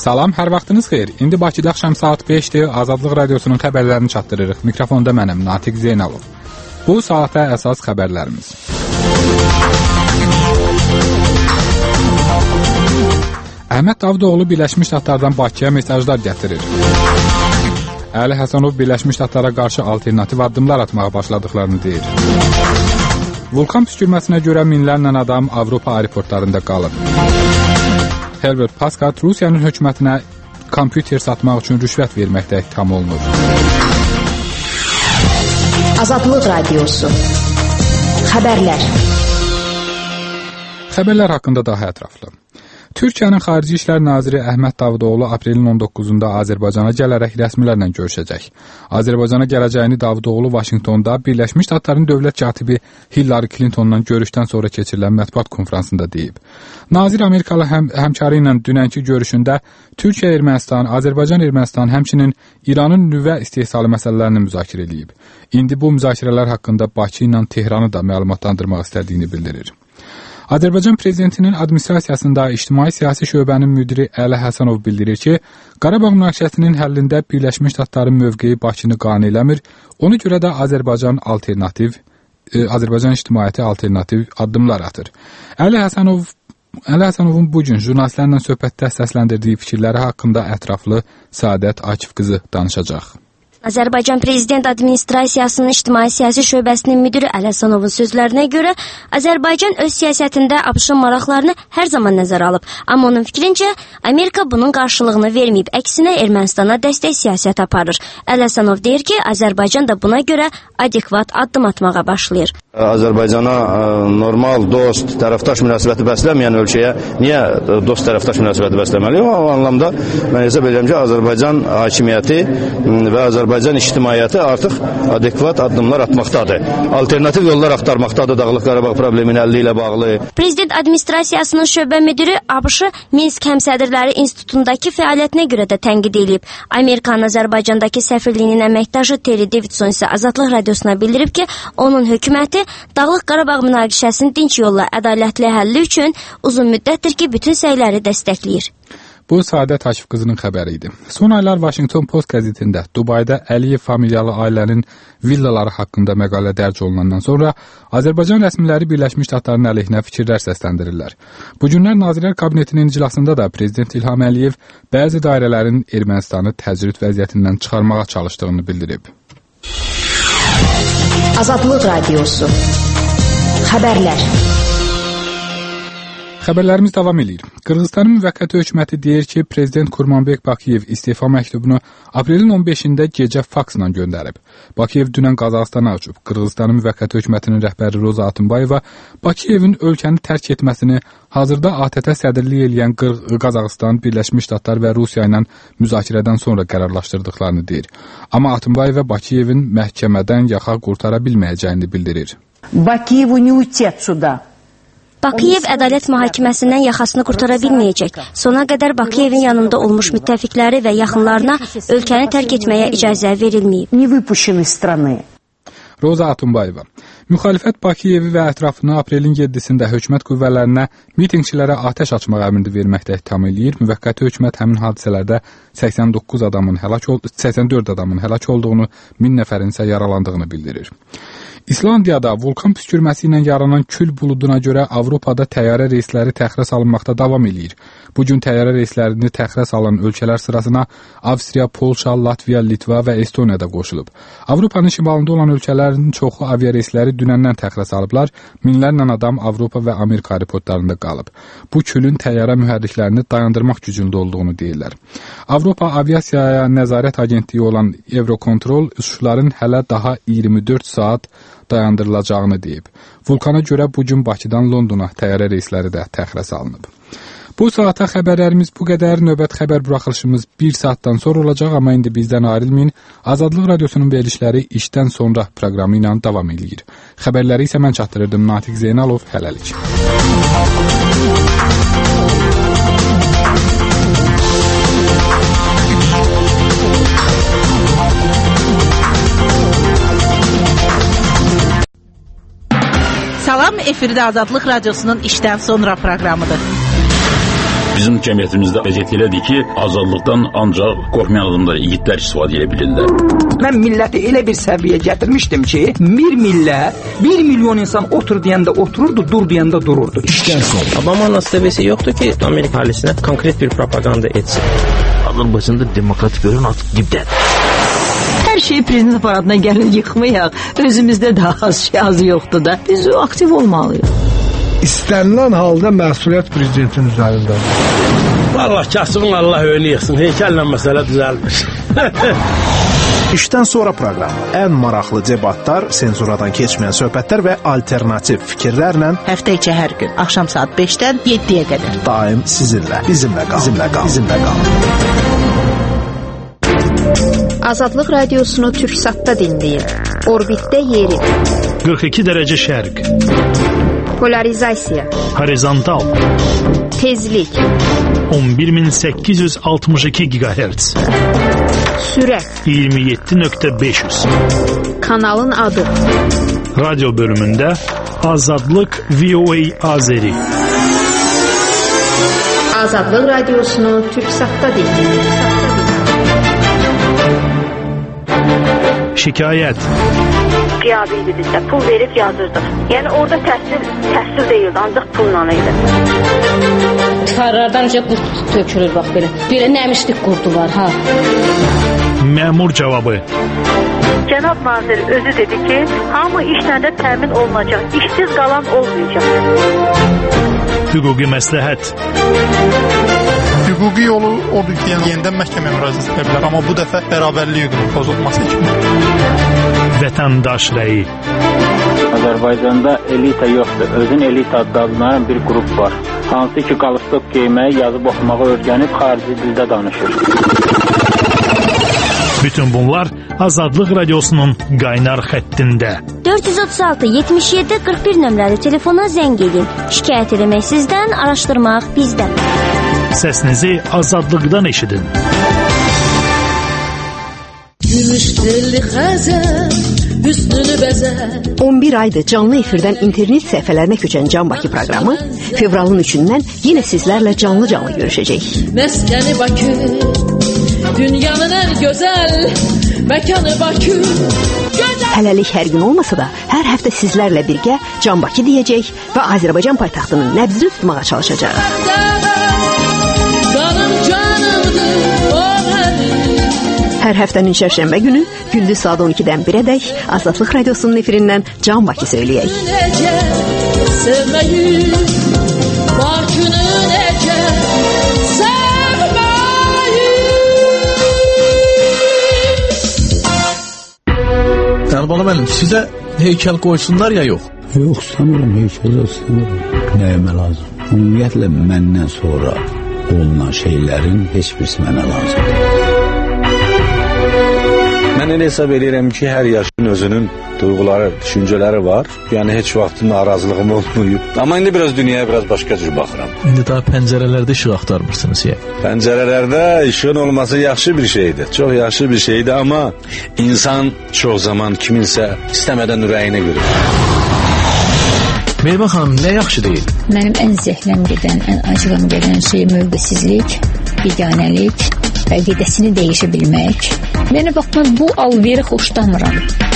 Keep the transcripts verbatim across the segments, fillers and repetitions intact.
Salam, hər vaxtınız xeyir. İndi Bakıda axşam saat beşdir, Azadlıq Radiosunun xəbərlərini çatdırırıq. Mikrofonda mənəm, Natiq Zeynalov. Bu saata əsas xəbərlərimiz. Əhməd Davutoğlu Birləşmiş Ştatlardan Bakıya mesajlar gətirir. Əli Həsənov Birləşmiş Ştatlara qarşı alternativ addımlar atmağa başladıqlarını deyir. Vulkan püskürməsinə görə minlərlə adam Avropa aeroportlarında qalır. Herbert Paskat Rusiyanın hökumətinə kompüter satmaq üçün rüşvət verməkdə ittiham olunur. Azadlıq Radiosu. Xəbərlər. Xəbərlər haqqında daha ətraflı. Türkiyənin Xarici İşlər Naziri Əhməd Davutoğlu aprelin on doqquzunda Azərbaycana gələrək rəsmilərlə görüşəcək. Azərbaycana gələcəyini Davutoğlu Vaşinqtonda Birləşmiş Ştatların dövlət katibi Hillary Clintonla görüşdən sonra keçirilən mətbuat konfransında deyib. Nazir Amerikalı həm həmkarı ilə dünənki görüşündə Türkiyə, Ermənistan, Azərbaycan, Ermənistan, həmçinin İranın nüvə istehsalı məsələlərini müzakirə edib. İndi bu müzakirələr haqqında Bakı ilə Tehranı da məlumatlandırmaq istədiyini bildirir. Azərbaycan Prezidentinin administrasiyasında ictimai siyasi şöbənin müdiri Əli Həsənov bildirir ki, Qarabağ münaqişəsinin həllində Birləşmiş Ştatların mövqeyi Bakını qane eləmir, ona görə də Azərbaycan alternativ, e, Azərbaycan ictimaiyyəti alternativ addımlar atır. Əli Həsənov Əli Həsənovun bugün jurnalistlərlə söhbətdə səsləndirdiyi fikirləri haqqında ətraflı Səadət Akif qızı danışacaq. Azərbaycan Prezident Administrasiyasının İctimai Siyasi Şöbəsinin müdiri Əli Həsənovun sözlərinə görə Azərbaycan öz siyasətində ABŞ-ın maraqlarını hər zaman nəzərə alıb. Amma onun fikrincə Amerika bunun qarşılığını verməyib, əksinə Ermənistana dəstək siyasət aparır. Əli Həsənov deyir ki, Azərbaycan da buna görə adekvat addım atmağa başlayır. Azərbaycana normal, dost, tərəfdaş münasibəti bəsləməyən ölkəyə niyə dost, tərəfdaş münasibəti bəsləməli? O anlamda mən hesab edirəm ki, Azərbaycan hakimiyyəti və Azərbaycan ictimaiyyəti artıq adekvat addımlar atmaqdadır. Alternativ yollar axtarmaqdadır Dağlıq Qarabağ probleminin həlli ilə bağlı. Prezident Administrasiyasının şöbə müdiri ABŞ Minsk Həmsədrləri İnstitutundakı fəaliyyətinə görə də tənqid edilib. Amerikanın Azərbaycandakı səfirliyinin əməkdaşı Terry Davidson isə Azadlıq Radiosuna bildirib ki, onun hökuməti Dağlıq Qarabağ münaqişəsinin dinç yolla ədalətli həlli üçün uzun müddətdir ki, bütün səyləri dəstəkləyir. Bu Səadət Akif qızının xəbəri idi. Son aylar Washington Post qəzetində Dubayda Əliyev familyalı ailənin villaları haqqında məqalə dərc olunandan sonra Azərbaycan rəsmiləri Birləşmiş Ştatların əleyhinə fikirlər səsləndirirlər. Bu günlər Nazirlər Kabinetinin iclasında da Prezident İlham Əliyev bəzi dairələrin Ermənistanı təcrid vəziyyətindən çıxarmağa çalışdığını bildirib. Azadlıq Radiosu. Xəbərlər. Xəbərlərimiz davam edir. Qırğızstanın müvəqqəti hökuməti deyir ki, Prezident Kurmanbek Bakiyev istefa məktubunu aprelin on beşində gecə faksla göndərib. Bakiyev dünən Qazaxstana uçub. Qırğızstanın müvəqqəti hökumətinin rəhbəri Roza Atımbayeva Bakiyevin ölkəni tərk etməsini hazırda A T T sədrlik edən Qazaxstan, Birləşmiş Ştatlar və Rusiya ilə müzakirədən sonra qərarlaşdırdıqlarını deyir. Amma Atımbayeva Bakiyevin məhkəmədən yaxa qurtara bilməyəcəyini bildirir. Bakiyev не уйдет сюда. Bakiyev ədalət mühakiməsindən yaxasını qurtara bilməyəcək. Sona qədər Bakiyevin yanında olmuş müttəfiqləri və yaxınlarına ölkəni tərk etməyə icazə verilməyib. Не выпущены из страны. Roza Atumbayeva. Müxalifət Bakiyevi və ətrafını aprelin yeddisində hökumət qüvvələrinə mitinqçilərə atəş açmaq əmrini verməkdə ittiham eləyir. Müvəqqəti hökumət həmin hadisələrdə səksən doqquz adamın həlak oldu, səksən dörd adamın həlak olduğunu, min nəfərin isə yaralandığını bildirir. İslandiyada vulkan püskürməsi ilə yaranan kül buluduna görə Avropada təyyarə reysləri təxirə salınmaqda davam edir. Bugün təyyarə reyslərini təxirə salan ölkələr sırasına Avstriya, Polşa, Latviya, Litva və Estoniya da qoşulub. Avropanın şimalında olan ölkələrin çoxu aviareysləri dünəndən təxirə salıblar. Minlərlə adam Avropa və Amerika aeroportlarında qalıb. Bu külün təyyarə mühərriklərini dayandırmaq gücündə olduğunu deyirlər. Avropa Aviasiyaya Nəzarət Agentliyi olan Eurocontrol uçuşların hələ daha iyirmi dörd saat dayandırılacağını deyib. Vulkana görə bugün Bakıdan Londona təyyarə reysləri də təxirə salınıb. Bu saata xəbərlərimiz bu qədər. Növbət xəbər buraxılışımız bir saatdan sonra olacaq, amma indi bizdən ayrılmayın. Azadlıq Radiosunun verilişləri işdən sonra proqramı ilə davam edir. Xəbərləri isə mən çatdırırdım. Natiq Zeynalov, hələlik. Salam, efirdə Azadlıq Radiosunun işdən sonra proqramıdır. Bizim cəmiyyətimizdə vəziyyət elədir ki, azadlıqdan ancaq qorxmayan adamlar, igidlər istifadə edə bilirlər. Mən milləti elə bir səviyyə gətirmişdim ki, bir millət, bir milyon insan otur deyəndə otururdu, dur deyəndə dururdu. İşdən sonra. Obama'nın seviyesi yoktu ki, Amerika ailesine konkret bir propaganda etsin. Azərbaycanda demokratik görün artıq dibdədir. Hər şeyi prezident aparatına gəlin yıxmayaq. Özümüzdə də az şey az yoxdur da. Biz aktiv olmalıyıq. İstənilən halda məsuliyyət prezidentin üzərindədir. Vallahi kasıbın Allah önünü yıxsın. Heykəllə məsələ düzəlmiş. İşdən sonra proqramı ən maraqlı debatlar, senzuradan keçməyən söhbətlər və alternativ fikirlərlə həftə içi hər gün axşam saat beşdən yeddiyə qədər daim sizinlə, bizimlə qal, bizimlə qal, bizimlə qal. Azadlıq radiosunu Türksatda dinləyin. Orbitdə yeri. qırx iki dərəcə şərq. Polarizasiya. Horizontal. Tezlik. on bir min səkkiz yüz altmış iki gigahertz. Sürət. iyirmi yeddi nöqtə beş yüz. Kanalın adı. Radyo bölümündə Azadlıq V O A Azeri. Azadlıq radiosunu Türksatda dinləyin. Şikayət. Qiyabiydi bizdə, pul verib yazırdıq. Yəni orada təhsil, təhsil deyildi, ancaq pulla idi. Tıxarlardan necə qurt tökülür, bax belə. Belə nəmişlik qurdu var, ha. Məmur cavabı. Cənab nazir özü dedi ki, hamı işlərdə təmin olunacaq, işsiz qalan olmayacaq. Hüquqi məsləhət. Hüquqi yolu odur ki, yəni yenidən məhkəməyə müraciət edə bilər, amma bu dəfə bərabərlik hüququnun pozulması kimi. Vətəndaş rəyi. Azərbaycanda elita yoxdur. Özün elita adlanan bir qrup var. Hansı ki, qalstok geyməyi, yazıb oxumağı öyrənib xarici dildə danışır. Bütün bunlar Azadlıq radiosunun qaynar xəttində. dörd yüz otuz altı yetmiş yeddi qırx bir nömrəli telefona zəng edin. Şikayət eləmək sizdən, araşdırmaq bizdən. Səsinizi azadlıqdan eşidin. Gümüş telli xəzər, hüsnünü bəzər. on bir aydır canlı efirdən internet səhifələrinə köçən Can Bakı proqramı fevralın üçündən yenə sizlərlə canlı-canlı görüşəcək. Məskəni Bakı, dünyanın ən gözəl məkanı Bakı. Hələlik hər gün olmasa da, hər həftə sizlərlə birgə Can Bakı deyəcək və Azərbaycan paytaxtının nəbzini tutmağa çalışacaq. Hər həftənin şərşənbə günü gündüz saat on ikidən birədək Azadlıq radiosunun efirindən Can Bakı söyləyək. Əlbala müəllim, sizə heykəl qoysunlar ya yox? Yox, istəmirəm heykəl, istəmirəm. Nəyimə lazım? Ümumiyyətlə, məndən sonra olunan şeylərin heç birisi mənə lazımdır. Mən elə hesab edirəm ki, hər yaşın özünün duyğuları, düşüncələri var. Yəni, heç vaxt narazılığım olmayıb. Amma indi biraz dünyaya biraz başqa cür baxıram. İndi daha pəncərələrdə işıq axtarmırsınız ya? Pəncərələrdə işığın olması yaxşı bir şeydir. Çox yaxşı bir şeydir, amma insan çox zaman kiminsə istəmədən ürəyinə görür. Meyvə xanım, nə yaxşı deyil? Mənim ən zəhləm gedən, ən acığım gedən şey mövqesizlik, biganəlik və qədəsini dəyişə bilmək. Mənə baxmaq, bu alveri xoşlamıram.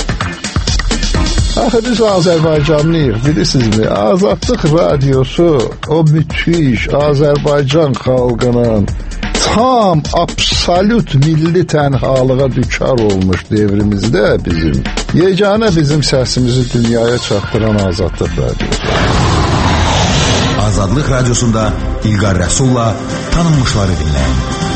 Axı biz Azərbaycanlıyıq, bilirsinizmi? Azadlıq radiosu o müthiş Azərbaycan xalqının tam, absolut milli tənhalığa düçar olmuş devrimizdə bizim, yeganə bizim səsimizi dünyaya çatdıran Azadlıq radiosu. Azadlıq radiosunda İlqar Rəsulla tanınmışları dinləyin.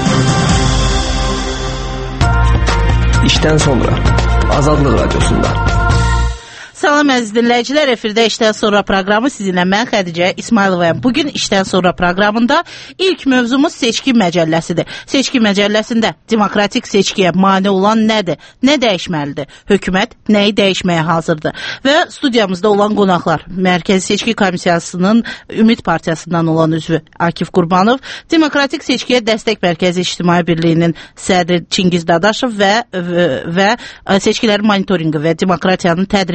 İşdən sonra Azadlıq radiosunda. Salam əziz dinləyicilər, efirdə işdən sonra proqramı sizinlə mən Xədicə İsmayılovayam. Bugün işdən sonra proqramında ilk mövzumuz seçki məcəlləsidir. Seçki məcəlləsində demokratik seçkiyə mane olan nədir? Nə dəyişməlidir? Hökumət nəyi dəyişməyə hazırdır? Və studiyamızda olan qonaqlar, Mərkəzi Seçki Komissiyasının Ümid Partiyasından olan üzvü Akif Qurbanov, Demokratik Seçkiyə Dəstək Mərkəzi İctimai Birliyinin sədri Çingiz Dadaşov və, və, və seçkilərin monitorinqi və demokratiyanın tədrisi mərkəzi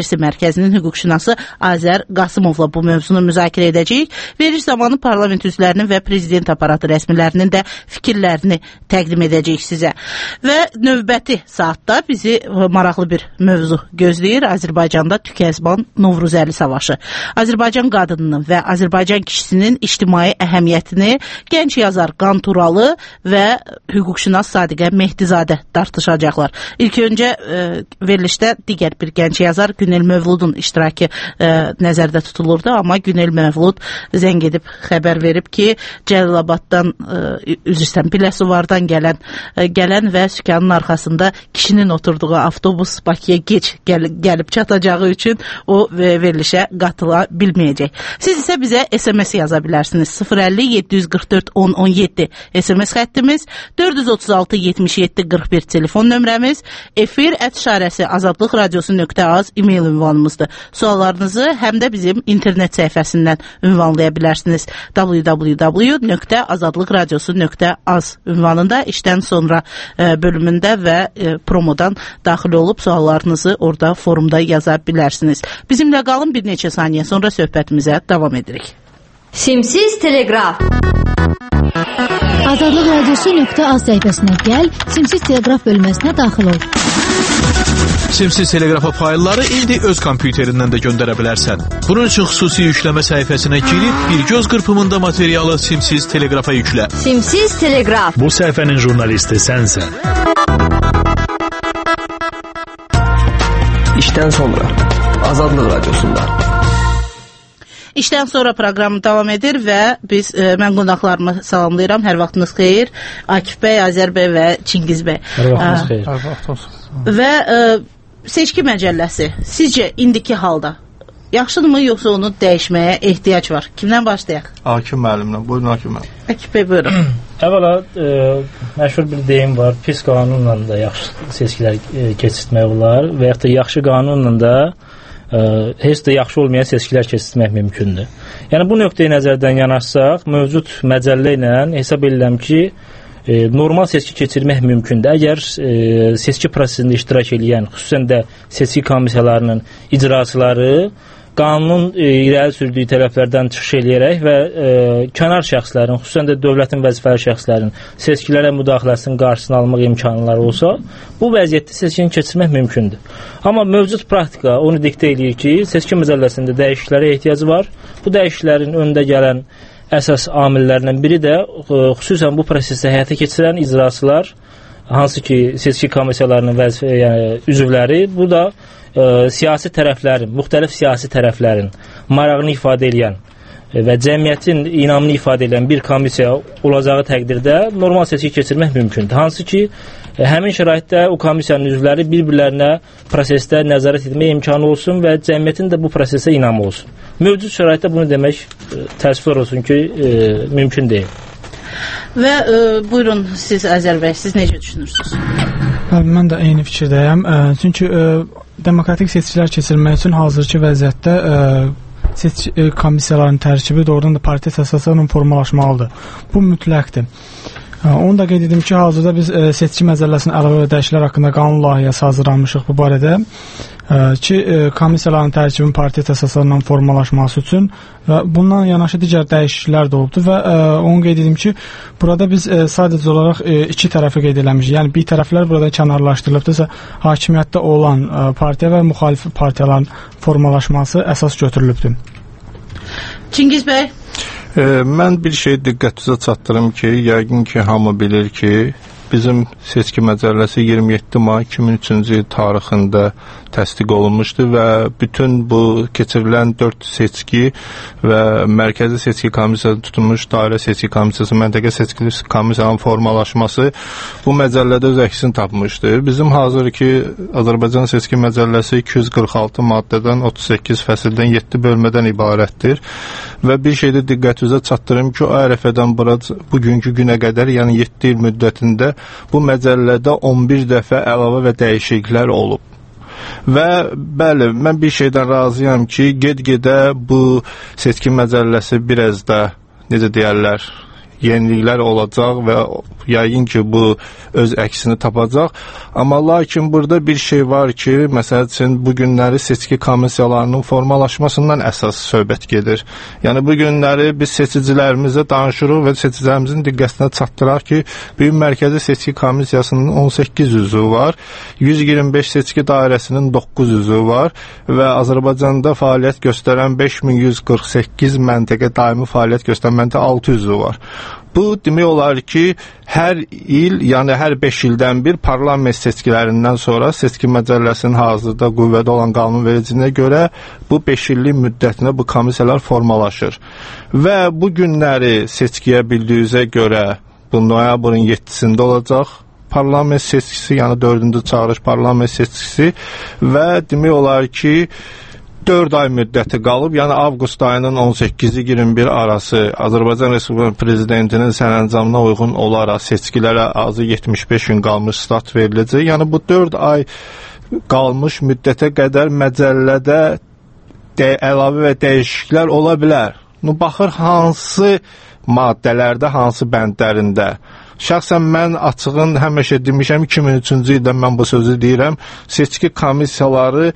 Mərkəzinin hüquqşünası Azər Qasımovla bu mövzunu müzakirə edəcəyik. Veriş zamanı parlament üzvlərinin və prezident aparatı rəsmilərinin də fikirlərini təqdim edəcəyik sizə. Və növbəti saatda bizi maraqlı bir mövzu gözləyir. Azərbaycanda Tükəzban Novruzəli savaşı. Azərbaycan qadınının və Azərbaycan kişisinin ictimai əhəmiyyətini gənc yazar Qanturalı və hüquqşünas Sadiqə Mehdizadə tartışacaqlar. İlk öncə e, verilişdə digər bir gənc yazar Günel Mövludun iştirakı e, nəzərdə tutulurdu, amma Günel Mövlud zəng edib xəbər verib ki, Cəlilabaddan e, üzrsən Biləsuvardan gələn e, gələn və sükanın arxasında kişinin oturduğu avtobus Bakıya geç gəl gəlib çatacağı üçün o verilişə qatıla bilməyəcək. Siz isə bizə S M S yaza bilərsiniz. sıfır əlli yeddi yüz qırx dörd on on yeddi S M S xəttimiz, dörd yüz otuz altı yetmiş yeddi qırx bir telefon nömrəmiz, efir ət işarəsi azadlıq radiosu nöqtə az e-mail ünvanımızdır. Suallarınızı həm də bizim internet səhifəsindən ünvanlaya bilərsiniz. w w w nöqtə azadlıq radiosu nöqtə az ünvanında işdən sonra e, bölümündə və e, promodan daxil olub suallarınızı orada forumda yaza bilərsiniz. Bizimlə qalın, bir neçə saniyə sonra söhbətimizə davam edirik. Simsiz Teleqraf. Azadlıq radiosu nöqtə az səhifəsinə gəl, Simsiz Teleqraf bölməsinə daxil ol. Simsiz Teleqrafa faylları indi öz kompüterindən də göndərə bilərsən. Bunun üçün xüsusi yükləmə səhifəsinə girib bir göz qırpımında materialı Simsiz Teleqrafa yüklə. Simsiz Teleqraf. Bu səhifənin jurnalisti sənsən. İşdən sonra Azadlıq radiosunda. İşdən sonra proqram davam edir və biz, e, mən qonaqlarımı salamlayıram. Hər vaxtınız xeyir. Akif bəy, Azər bəy və Çingiz bəy. Hər vaxtınız xeyir. Hər vaxtınız. Və e, seçki məcəlləsi sizcə indiki halda yaxşıdırmı, yoxsa onu dəyişməyə ehtiyac var? Kimdən başlayaq? Akif müəllimlə. Buyurun Akif müəllim. Akif bəy, buyurun. Əvvəla e, məşhur bir deyim var. Pis qanunla da yaxşı seçkilər e, keçirtmək olar və yaxud da yaxşı qanunla da e, heç də yaxşı olmayan seçkilər keçirtmək mümkündür. Yəni bu nöqteyi nəzərdən yanaşsaq, mövcud məcəllə ilə hesab edirəm ki, e, normal seçki keçirmək mümkündür. Əgər e, seçki prosesində iştirak edən, xüsusən də seçki komissiyalarının icraçıları qanunun e, irəli sürdüyü tərəflərdən çıxış eləyərək və e, kənar şəxslərin, xüsusən də dövlətin vəzifəli şəxslərin seçkilərə müdaxiləsinin qarşısını almaq imkanları olsa, bu vəziyyətdə seçkini keçirmək mümkündür. Amma mövcud praktika onu diktə eləyir ki, seçki məcəlləsində dəyişikliklərə ehtiyacı var. Bu dəyişikliklərin önündə gələn əsas amillərdən biri də e, xüsusən bu prosesdə həyata keçirən icraçılar, hansı ki seçki komissiyalarının vəzifə, yəni, üzvləri, bu da e, siyasi tərəflərin, müxtəlif siyasi tərəflərin marağını ifadə edən e, və cəmiyyətin inamını ifadə edən bir komissiya olacağı təqdirdə normal seçki keçirmək mümkündür. Hansı ki, e, həmin şəraitdə o komissiyanın üzvləri bir-birlərinə prosesdə nəzarət etmək imkanı olsun və cəmiyyətin də bu prosesə inamı olsun. Mövcud şəraitdə bunu demək e, təəssüflər olsun ki, e, mümkün deyil. Və e, buyurun siz Azər bəy, siz necə düşünürsünüz? Mən də eyni fikirdəyəm. E, çünki e, demokratik seçkilər keçirilmək üçün hazırki vəziyyətdə e, seçki e, komissiyaların tərkibi doğrudan da parti əsaslarla formalaşmalıdır. Bu mütləqdir. E, onu da qeyd edim ki, hazırda biz e, seçki məcəlləsinin əlavə və dəyişikliklər haqqında qanun layihəsi hazırlanmışıq bu barədə. Ki komissiyaların tərkibinin parti əsaslarla formalaşması üçün və bundan yanaşı digər dəyişikliklər də olubdur və ə, onu qeyd edim ki, burada biz ə, sadəcə olaraq ə, iki tərəfi qeyd eləmişik. Yəni bir tərəflər burada kənarlaşdırılıbdırsa, hakimiyyətdə olan ə, partiya və müxalif partiyaların formalaşması əsas götürülübdür. Çingiz bəy? E, mən bir şey diqqətinizə çatdırım ki, yəqin ki, hamı bilir ki, bizim seçki məcəlləsi iyirmi yeddi may iki min üçüncü il tarixində təsdiq olunmuşdu və bütün bu keçirilən dörd seçki və mərkəzi seçki komissiyası tutulmuş dairə seçki komissiyası, məntəqə seçki komissiyasının formalaşması bu məcəllədə öz əksini tapmışdır. Bizim hazırki Azərbaycan seçki məcəlləsi iki yüz qırx altı maddədən otuz səkkiz fəsildən yeddi bölmədən ibarətdir və bir şeydə diqqətinizə çatdırım ki, o ərəfədən bura bugünkü günə qədər, yəni yeddi il müddətində bu məcəllədə on bir dəfə əlavə və dəyişikliklər olub. Və bəli, mən bir şeydən razıyam ki, ged-gedə bu seçki məcəlləsi biraz da, necə deyərlər, yeniliklər olacaq və yəqin ki, bu öz əksini tapacaq. Amma lakin burada bir şey var ki, məsəl üçün bu günləri seçki komissiyalarının formalaşmasından əsas söhbət gedir. Yəni bu günləri biz seçicilərimizə danışırıq və seçicilərimizin diqqətinə çatdıraq ki, Böyük Mərkəzi Seçki Komissiyasının on səkkiz üzvü var, yüz iyirmi beş seçki dairəsinin doqquz üzvü var və Azərbaycanda fəaliyyət göstərən beş min yüz qırx səkkiz məntəqə daimi fəaliyyət göstərən məntəqə altı üzvü var. Bu demək olar ki, hər il, yəni hər beş ildən bir parlament seçkilərindən sonra seçki məcəlləsinin hazırda qüvvədə olan qanunvericiliyinə görə bu beş illik müddətinə bu komissiyalar formalaşır. Və bu günləri seçkiyə bildiyinizə görə bu noyabrın yeddisində olacaq parlament seçkisi, yəni dördüncü çağırış parlament seçkisi və demək olar ki, dörd ay müddəti qalıb, yəni avqust ayının on səkkizi iyirmi bir arası Azərbaycan Respublikası Prezidentinin sərəncamına uyğun olaraq seçkilərə azı yetmiş beş gün qalmış start veriləcək. Yəni bu dörd ay qalmış müddətə qədər məcəllədə də əlavə və dəyişikliklər ola bilər. Nu, baxır hansı maddələrdə, hansı bəndlərində. Şəxsən mən açığın həmişə demişəm, iki min üçüncü ildə mən bu sözü deyirəm, seçki komissiyaları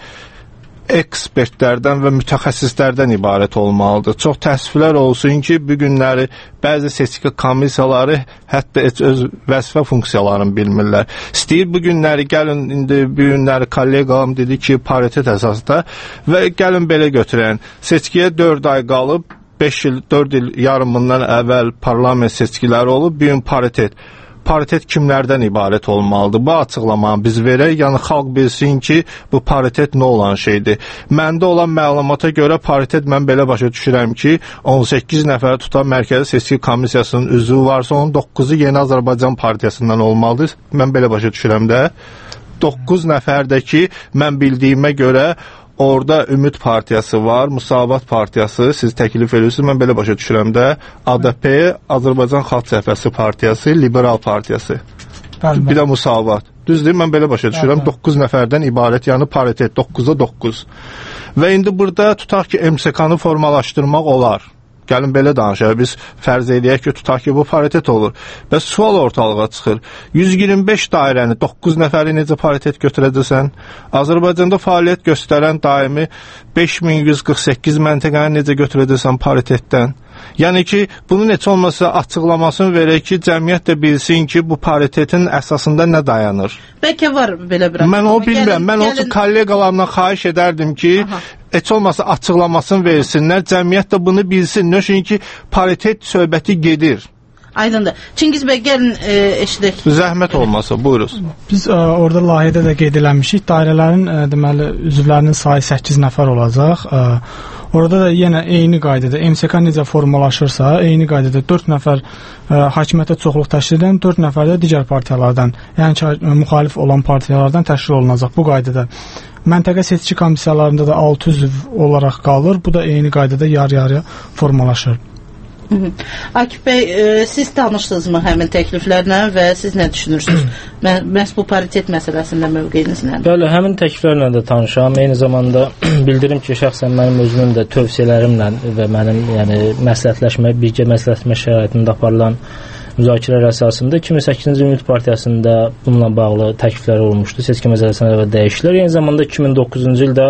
ekspertlərdən və mütəxəssislərdən ibarət olmalıdır. Çox təəssüflər olsun ki, bu günləri bəzi seçki komissiyaları hətta öz vəzifə funksiyalarını bilmirlər. İstəyir bu günləri, gəlin, indi bu günləri kolleqam dedi ki, paritet əsasda və gəlin belə götürən, seçkiyə dörd ay qalıb, beş il, dörd il yarımından əvvəl parlament seçkiləri olub, bu gün paritet. Paritet kimlərdən ibarət olmalıdır? Bu açıqlamanı biz verək, yəni xalq bilsin ki, bu paritet nə olan şeydir. Məndə olan məlumata görə paritet mən belə başa düşürəm ki, on səkkiz nəfər tutan Mərkəzi Seçki Komissiyasının üzvü varsa, onun doqquzu Yeni Azərbaycan Partiyasından olmalıdır. Mən belə başa düşürəm də. doqquz nəfərdəki mən bildiyimə görə orada Ümid Partiyası var, Müsavat Partiyası, siz təklif edirsiniz, mən belə başa düşürəm də, A D P, Azərbaycan Xalq Cəbhəsi Partiyası, Liberal Partiyası, bəli, bir də Müsavat. Düzdür, mən belə başa düşürəm, doqquz nəfərdən ibarət, yəni paritet, doqquza doqquz. Və indi burada tutaq ki, M S K-nı formalaşdırmaq olar. Gəlin belə danışaq, biz fərz edək ki, tutaq ki, bu paritet olur. Və sual ortalığa çıxır. yüz iyirmi beş dairəni, doqquz nəfəri necə paritet götürəcəksən? Azərbaycanda fəaliyyət göstərən daimi beş min yüz qırx səkkiz məntəqəni necə götürəcəksən paritetdən? Yəni ki, bunu necə olmasa açıqlamasını verək ki, cəmiyyət də bilsin ki, bu paritetin əsasında nə dayanır? Bəlkə var belə bir Mən o bilmirəm. Mən o üçün kolleqalarımdan xahiş edərdim ki, Aha. heç olmasa açıqlamasını versinlər, cəmiyyət də bunu bilsin. Çünki paritet söhbəti gedir. Aydındır. Çingiz bəy, gəlin e, eşidək. Zəhmət olmasa, buyuruz. Biz ə, orada layihədə də qeyd eləmişik. Dairələrin ə, deməli üzvlərinin sayı səkkiz nəfər olacaq. Ə, orada da yenə eyni qaydada M S K necə formalaşırsa, eyni qaydada dörd nəfər ə, hakimiyyətə çoxluq təşkil edən, dörd nəfər də digər partiyalardan, yəni ki, müxalif olan partiyalardan təşkil olunacaq bu qaydada. Məntəqə seçki komissiyalarında da altı üzv olaraq qalır. Bu da eyni qaydada yarı-yarıya formalaşır. Hı -hı. Akif bəy, e, siz tanışdınızmı həmin təkliflərlə və siz nə düşünürsünüz? Məhz bu paritet məsələsində mövqeyiniz nədir? Bəli, həmin təkliflərlə də tanışam. Eyni zamanda bildirim ki, şəxsən mənim özümün də tövsiyələrimlə və mənim yəni məsləhətləşmə, birgə məsləhətləşmə şəraitində aparılan müzakirələr əsasında iki min səkkizinci il Ümid Partiyasında bununla bağlı təkliflər olmuşdu. Seçki məcəlləsində və dəyişikliklər. Eyni zamanda iki min doqquzuncu ildə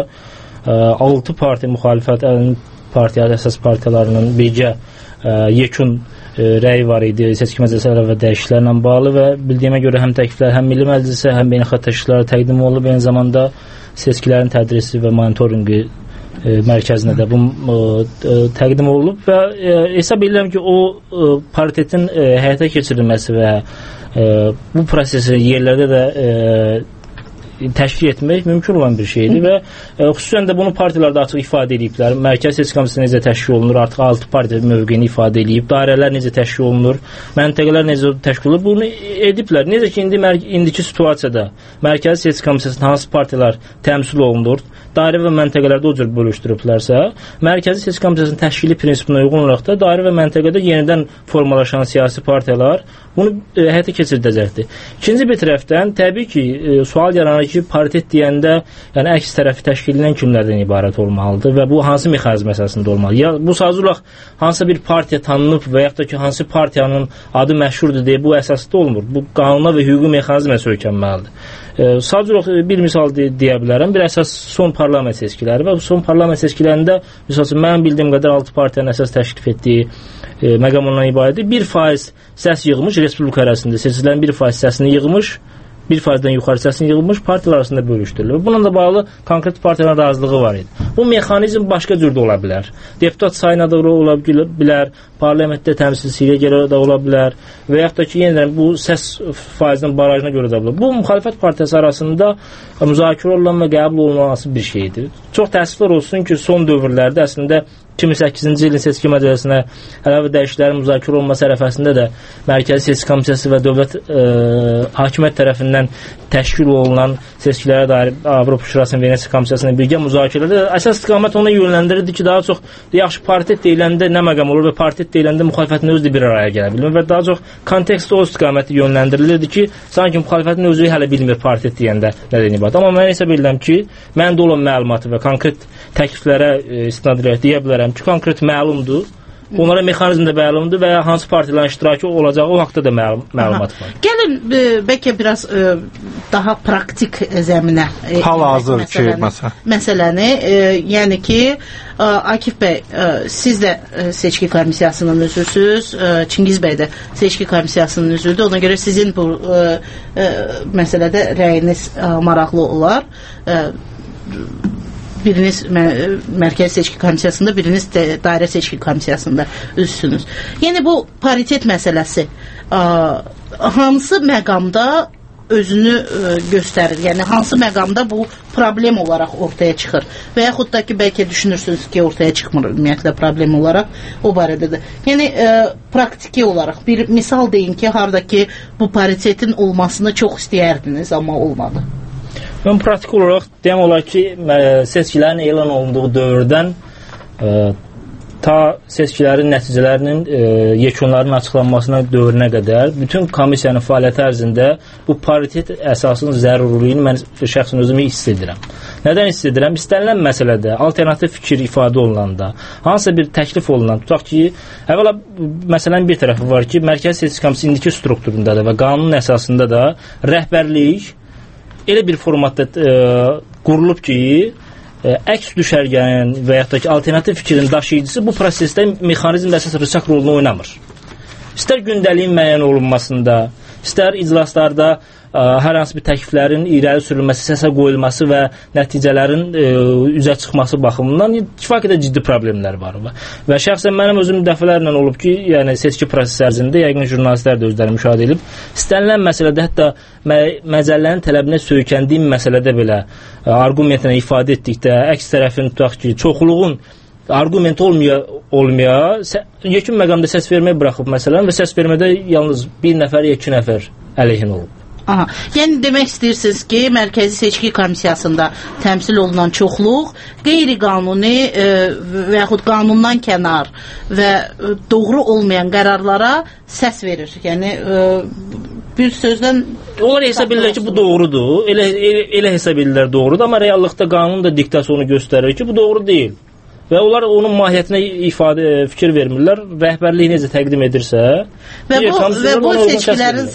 altı partiya müxalifət partiyalar, əsas partiyalarının birgə ə, yekun ə, rəyi var idi seçki məcəllələri və dəyişikliklərlə bağlı və bildiyimə görə həm təkliflər həm Milli Məclisə, həm beynəlxalq təşkilatlara təqdim olunub, eyni zamanda seçkilərin tədrisi və monitorinqi ə, mərkəzinə də bu ə, təqdim olunub və ə, hesab edirəm ki, o ə, paritetin ə, həyata keçirilməsi və ə, bu prosesi yerlərdə də ə, təşkil etmək mümkün olan bir şeydir və ə, xüsusən də bunu partiyalar da açıq ifadə ediblər. Mərkəzi Seçki Komissiyası necə təşkil olunur, artıq altı partiya mövqeyini ifadə edib, dairələr necə təşkil olunur, məntəqələr necə təşkil olunur, bunu ediblər. Necə ki, indi indiki situasiyada Mərkəzi Seçki Komissiyasında hansı partiyalar təmsil olunur, dairə və məntəqələrdə o cür bölüşdürüblərsə, Mərkəzi Seçki Komissiyasının təşkili prinsipinə uyğun olaraq da dairə və məntəqədə yenidən formalaşan siyasi partiyalar bunu e, həyata keçirdəcəkdir. İkinci bir tərəfdən təbii ki, e, sual yaranır ki, paritet deyəndə, yəni əks tərəfi təşkil edən kimlərdən ibarət olmalıdır və bu hansı mexanizm əsasında olmalı? Ya bu sadəcə olaraq hansısa bir partiya tanınıb və yaxud da ki, hansı partiyanın adı məşhurdur deyə bu əsasda olmur. Bu qanuna və hüquqi mexanizmə söykənməlidir. E, sadəcə olaraq bir misal de, deyə bilərəm. Bir əsas son parlament seçkiləri və bu son parlament seçkilərində misal üçün mənim bildiyim qədər altı partiyanın əsas təklif etdiyi e, məqam ondan ibarətdir. bir faiz səs yığmış, Respublika ərazisində seçilərin bir faiz səsini yığmış, bir faizdən yuxarı səsini yığılmış partiyalar arasında bölüşdürülür. Bununla da bağlı konkret partiyaların razılığı var idi. Bu mexanizm başqa cürdə ola bilər. Deputat sayına da ola bilər, parlamentdə təmsilçiliyə görə də ola bilər və yaxud da ki, yeniden bu səs faizinin barajına görə də ola bilər. Bu, müxalifət partiyası arasında müzakirə olunan və qəbul olunması bir şeydir. Çox təəssüflər olsun ki, son dövrlərdə əslində iki min səkkizinci ilin seçki məcəlləsinə əlavə dəyişikliklərin müzakirə olunması ərəfəsində də Mərkəzi Seçki Komissiyası və dövlət e, hakimiyyət tərəfindən təşkil olunan seçkilərə dair Avropa Şurasının Venesiya Komissiyasının birgə müzakirələrdə əsas istiqamət ona yönləndirirdi ki, daha çox yaxşı partiyyət deyiləndə nə məqam olur və partiyyət deyiləndə müxalifətin özü də bir araya gələ bilir və daha çox kontekstdə o istiqaməti yönləndirilirdi ki, sanki müxalifətin özü hələ bilmir partiyyət deyəndə nədən ibarət. Amma mən isə bilirəm ki, məndə olan məlumatı və konkret təkliflərə e, istinad edərək deyə bilərəm ki, konkret məlumdur. Onlara mexanizm də məlumdur və hansı partiyaların iştirakı olacağı o haqda da məlum, məlumat var. Gəlin e, bəlkə biraz e, daha praktik zəminə e, hal-hazır ki, məsələni, məsələni e, yəni ki, e, Akif bəy, e, siz də e, seçki komissiyasının üzvüsüz, e, Çingiz bəy də seçki komissiyasının üzvüdür. Ona görə sizin bu e, e, məsələdə rəyiniz e, maraqlı olar. E, biriniz Mərkəzi Seçki Komissiyasında, biriniz de Dairə Seçki Komissiyasında üzvsünüz. Yəni bu paritet məsələsi ə, hansı məqamda özünü ə, göstərir? Yəni hansı məqamda bu problem olaraq ortaya çıxır? Və yaxud da ki, bəlkə düşünürsünüz ki, ortaya çıxmır ümumiyyətlə problem olaraq o barədə də. Yəni ə, praktiki olaraq bir misal deyin ki, hardakı bu paritetin olmasını çox istəyərdiniz, amma olmadı. Mən praktik olaraq deyəm olar ki, seçkilərin elan olunduğu dövrdən e, ta seçkilərin nəticələrinin e, yekunlarının açıqlanmasına dövrünə qədər bütün komissiyanın fəaliyyəti ərzində bu paritet əsasının zərurluyunu mən şəxsən özümü hiss edirəm. Nədən hiss edirəm? İstənilən məsələdə, alternativ fikir ifadə olunanda, hansısa bir təklif olunan, tutaq ki, əvvəla məsələnin bir tərəfi var ki, Mərkəzi Seçki Komissiyasının indiki strukturunda da və qanunun əsasında da rəhbərlik elə bir formatda e, qurulub ki, e, əks düşərgənin və yaxud da ki, alternativ fikrin daşıyıcısı bu prosesdə mexanizmdə əsas rıçaq rolunu oynamır. İstər gündəliyin müəyyən olunmasında, istər iclaslarda ə, hər hansı bir təkliflərin irəli sürülməsi, səsə qoyulması və nəticələrin ə, üzə çıxması baxımından kifayət qədər ciddi problemlər var. Və şəxsən mənim özüm dəfələrlə olub ki, yəni seçki prosesi ərzində yəqin jurnalistlər də özləri müşahidə edib, istənilən məsələdə hətta mə məcəllənin tələbinə söykəndiyim məsələdə belə ə, argumentlə ifadə etdikdə, əks tərəfin tutaq ki, çoxluğun argument olmaya, olmaya yekun məqamda səs verməyə buraxıb məsələn və səs vermədə yalnız bir nəfər, iki nəfər əleyhin olub. Aha. Yəni demək istəyirsiniz ki, Mərkəzi Seçki Komissiyasında təmsil olunan çoxluq qeyri-qanuni e, və yaxud qanundan kənar və e, doğru olmayan qərarlara səs verir. Yəni e, bir sözdən onlar hesab edirlər ki, bu doğrudur. Elə elə, elə hesab edirlər doğrudur, amma reallıqda qanun da diktasiyonu göstərir ki, bu doğru deyil. Və onlar onun mahiyyətinə ifadə, fikir vermirlər. Rəhbərliyi necə təqdim edirsə və bu, və bu seçkilərin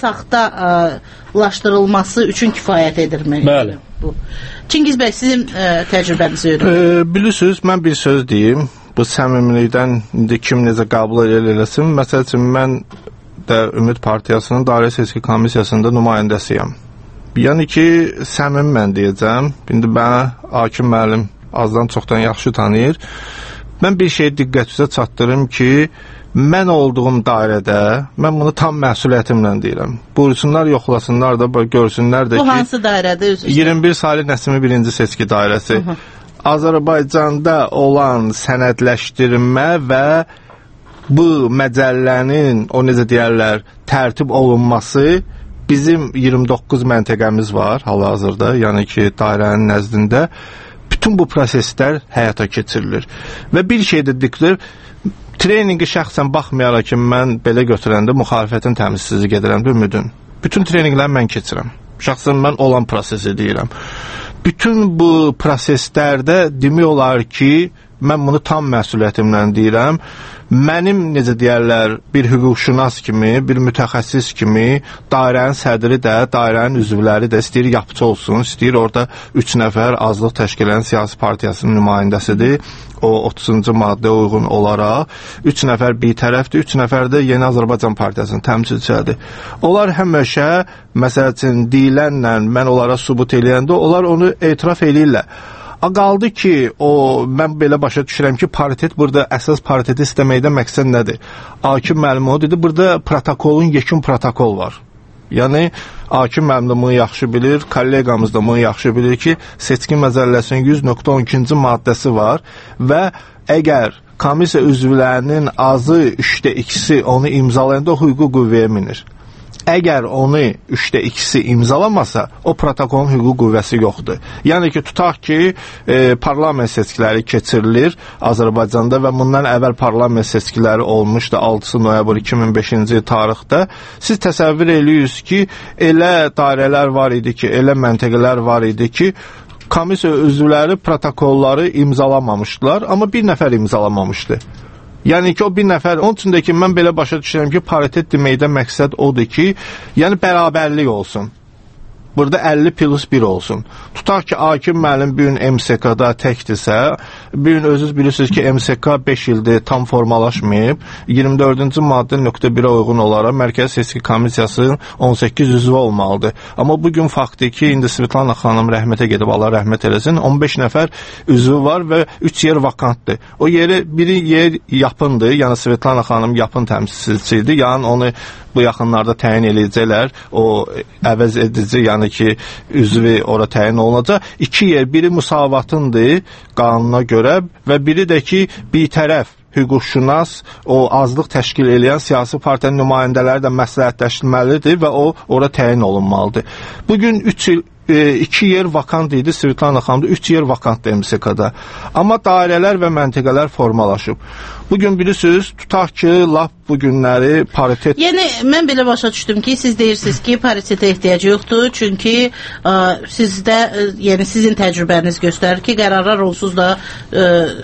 saxtalaşdırılması üçün kifayət edirmi? Bəli. Bu. Çingiz bəy, sizin ə, təcrübənizi öyrənin. E, bilirsiniz, mən bir söz deyim. Bu səmimilikdən indi kim necə qəbul eləsin. Məsəl üçün, mən də Ümid Partiyasının Dairə Seçki Komissiyasında nümayəndəsiyəm. Yəni ki, səmimi mən deyəcəm. İndi mənə hakim müəllim azdan çoxdan yaxşı tanıyır. Mən bir şey diqqətinizə çatdırım ki, mən olduğum dairədə, mən bunu tam məsuliyyətimlə deyirəm. Buyursunlar, yoxlasınlar da, görsünlər də ki, bu hansı dairədə? iyirmi bir Salih Nəsimi birinci seçki dairəsi. Hı -hı. Azərbaycanda olan sənədləşdirmə və bu məcəllənin, o necə deyərlər, tərtib olunması bizim iyirmi doqquz məntəqəmiz var hal-hazırda, yəni ki, dairənin nəzdində. bütün bu proseslər həyata keçirilir. Və bir şey də diqqətli, treninqi şəxsən baxmayaraq ki, mən belə götürəndə müxalifətin təmsilçisi gedirəm, ümidin. Bütün treninqləri mən keçirəm. Şəxsən mən olan prosesi deyirəm. Bütün bu proseslərdə demək olar ki, mən bunu tam məsuliyyətimlə deyirəm. Mənim, necə deyərlər, bir hüquqşünas kimi, bir mütəxəssis kimi dairənin sədri də, dairənin üzvləri də istəyir yapıcı olsun, istəyir orada üç nəfər azlıq təşkil edən siyasi partiyasının nümayəndəsidir. O otuzuncu maddəyə uyğun olaraq üç nəfər bir tərəfdir, üç nəfər də Yeni Azərbaycan Partiyasının təmsilçiləridir. Onlar həmişə, məsəl üçün, deyilənlə mən onlara sübut eləyəndə, onlar onu etiraf eləyirlər. Qaldı ki, o, mən belə başa düşürəm ki, paritet burada əsas pariteti istəməkdə məqsəd nədir? Akif müəllim o dedi, burada protokolun yekun protokol var. Yəni, Akif müəllim də bunu yaxşı bilir, kolleqamız da bunu yaxşı bilir ki, seçki məcəlləsinin yüz nöqtə on ikinci maddəsi var və əgər komissiya üzvlərinin azı üçdə ikisi onu imzalayanda o hüquqi qüvvəyə minir. Əgər onu üçdə ikisi imzalamasa, o protokolun hüquqi qüvvəsi yoxdur. Yəni ki, tutaq ki, e, parlament seçkiləri keçirilir Azərbaycanda və bundan əvvəl parlament seçkiləri olmuşdu altıncı noyabr iki min beşinci tarixdə. Siz təsəvvür eləyirsiniz ki, elə dairələr var idi ki, elə məntəqələr var idi ki, komissiya üzvləri protokolları imzalamamışdılar, amma bir nəfər imzalamamışdı. Yəni ki, o bir nəfər, onun üçün də ki, mən belə başa düşürəm ki, paritet deməkdə məqsəd odur ki, yəni bərabərlik olsun. Burada əlli plus bir olsun. Tutaq ki, Akif müəllim bu gün M S K-da təkdirsə, bu gün özünüz bilirsiniz ki, M S K beş ildir tam formalaşmayıb. iyirmi dördüncü maddə nöqtə birə uyğun olaraq Mərkəzi Seçki Komissiyasının on səkkiz üzvü olmalıdır. Amma bu gün faktdır ki, indi Svetlana xanım rəhmətə gedib, Allah rəhmət eləsin, on beş nəfər üzvü var və üç yer vakantdır. O yeri, biri yer yapındır, yəni Svetlana xanım yapın təmsilçisidir, yəni onu bu yaxınlarda təyin eləyəcəklər, o əvəz edici, yəni ki, üzvü ora təyin olunacaq. İki yer, biri müsavatındır qanuna görə və biri də ki, bir tərəf hüquqşünas, o azlıq təşkil edən siyasi partiyanın nümayəndələri də məsləhətləşdirməlidir və o ora təyin olunmalıdır. Bugün üç il iki yer vakant idi, Svetlana xanımda üç yer vakantdır M S K-da. Amma dairələr və məntəqələr formalaşıb. Bugün bilirsiniz, tutaq ki, lap bu günləri paritet... Yəni, mən belə başa düşdüm ki, siz deyirsiniz ki, paritete ehtiyacı yoxdur, çünki ə, sizdə, ə, yəni sizin təcrübəniz göstərir ki, qərarlar onsuz da ə,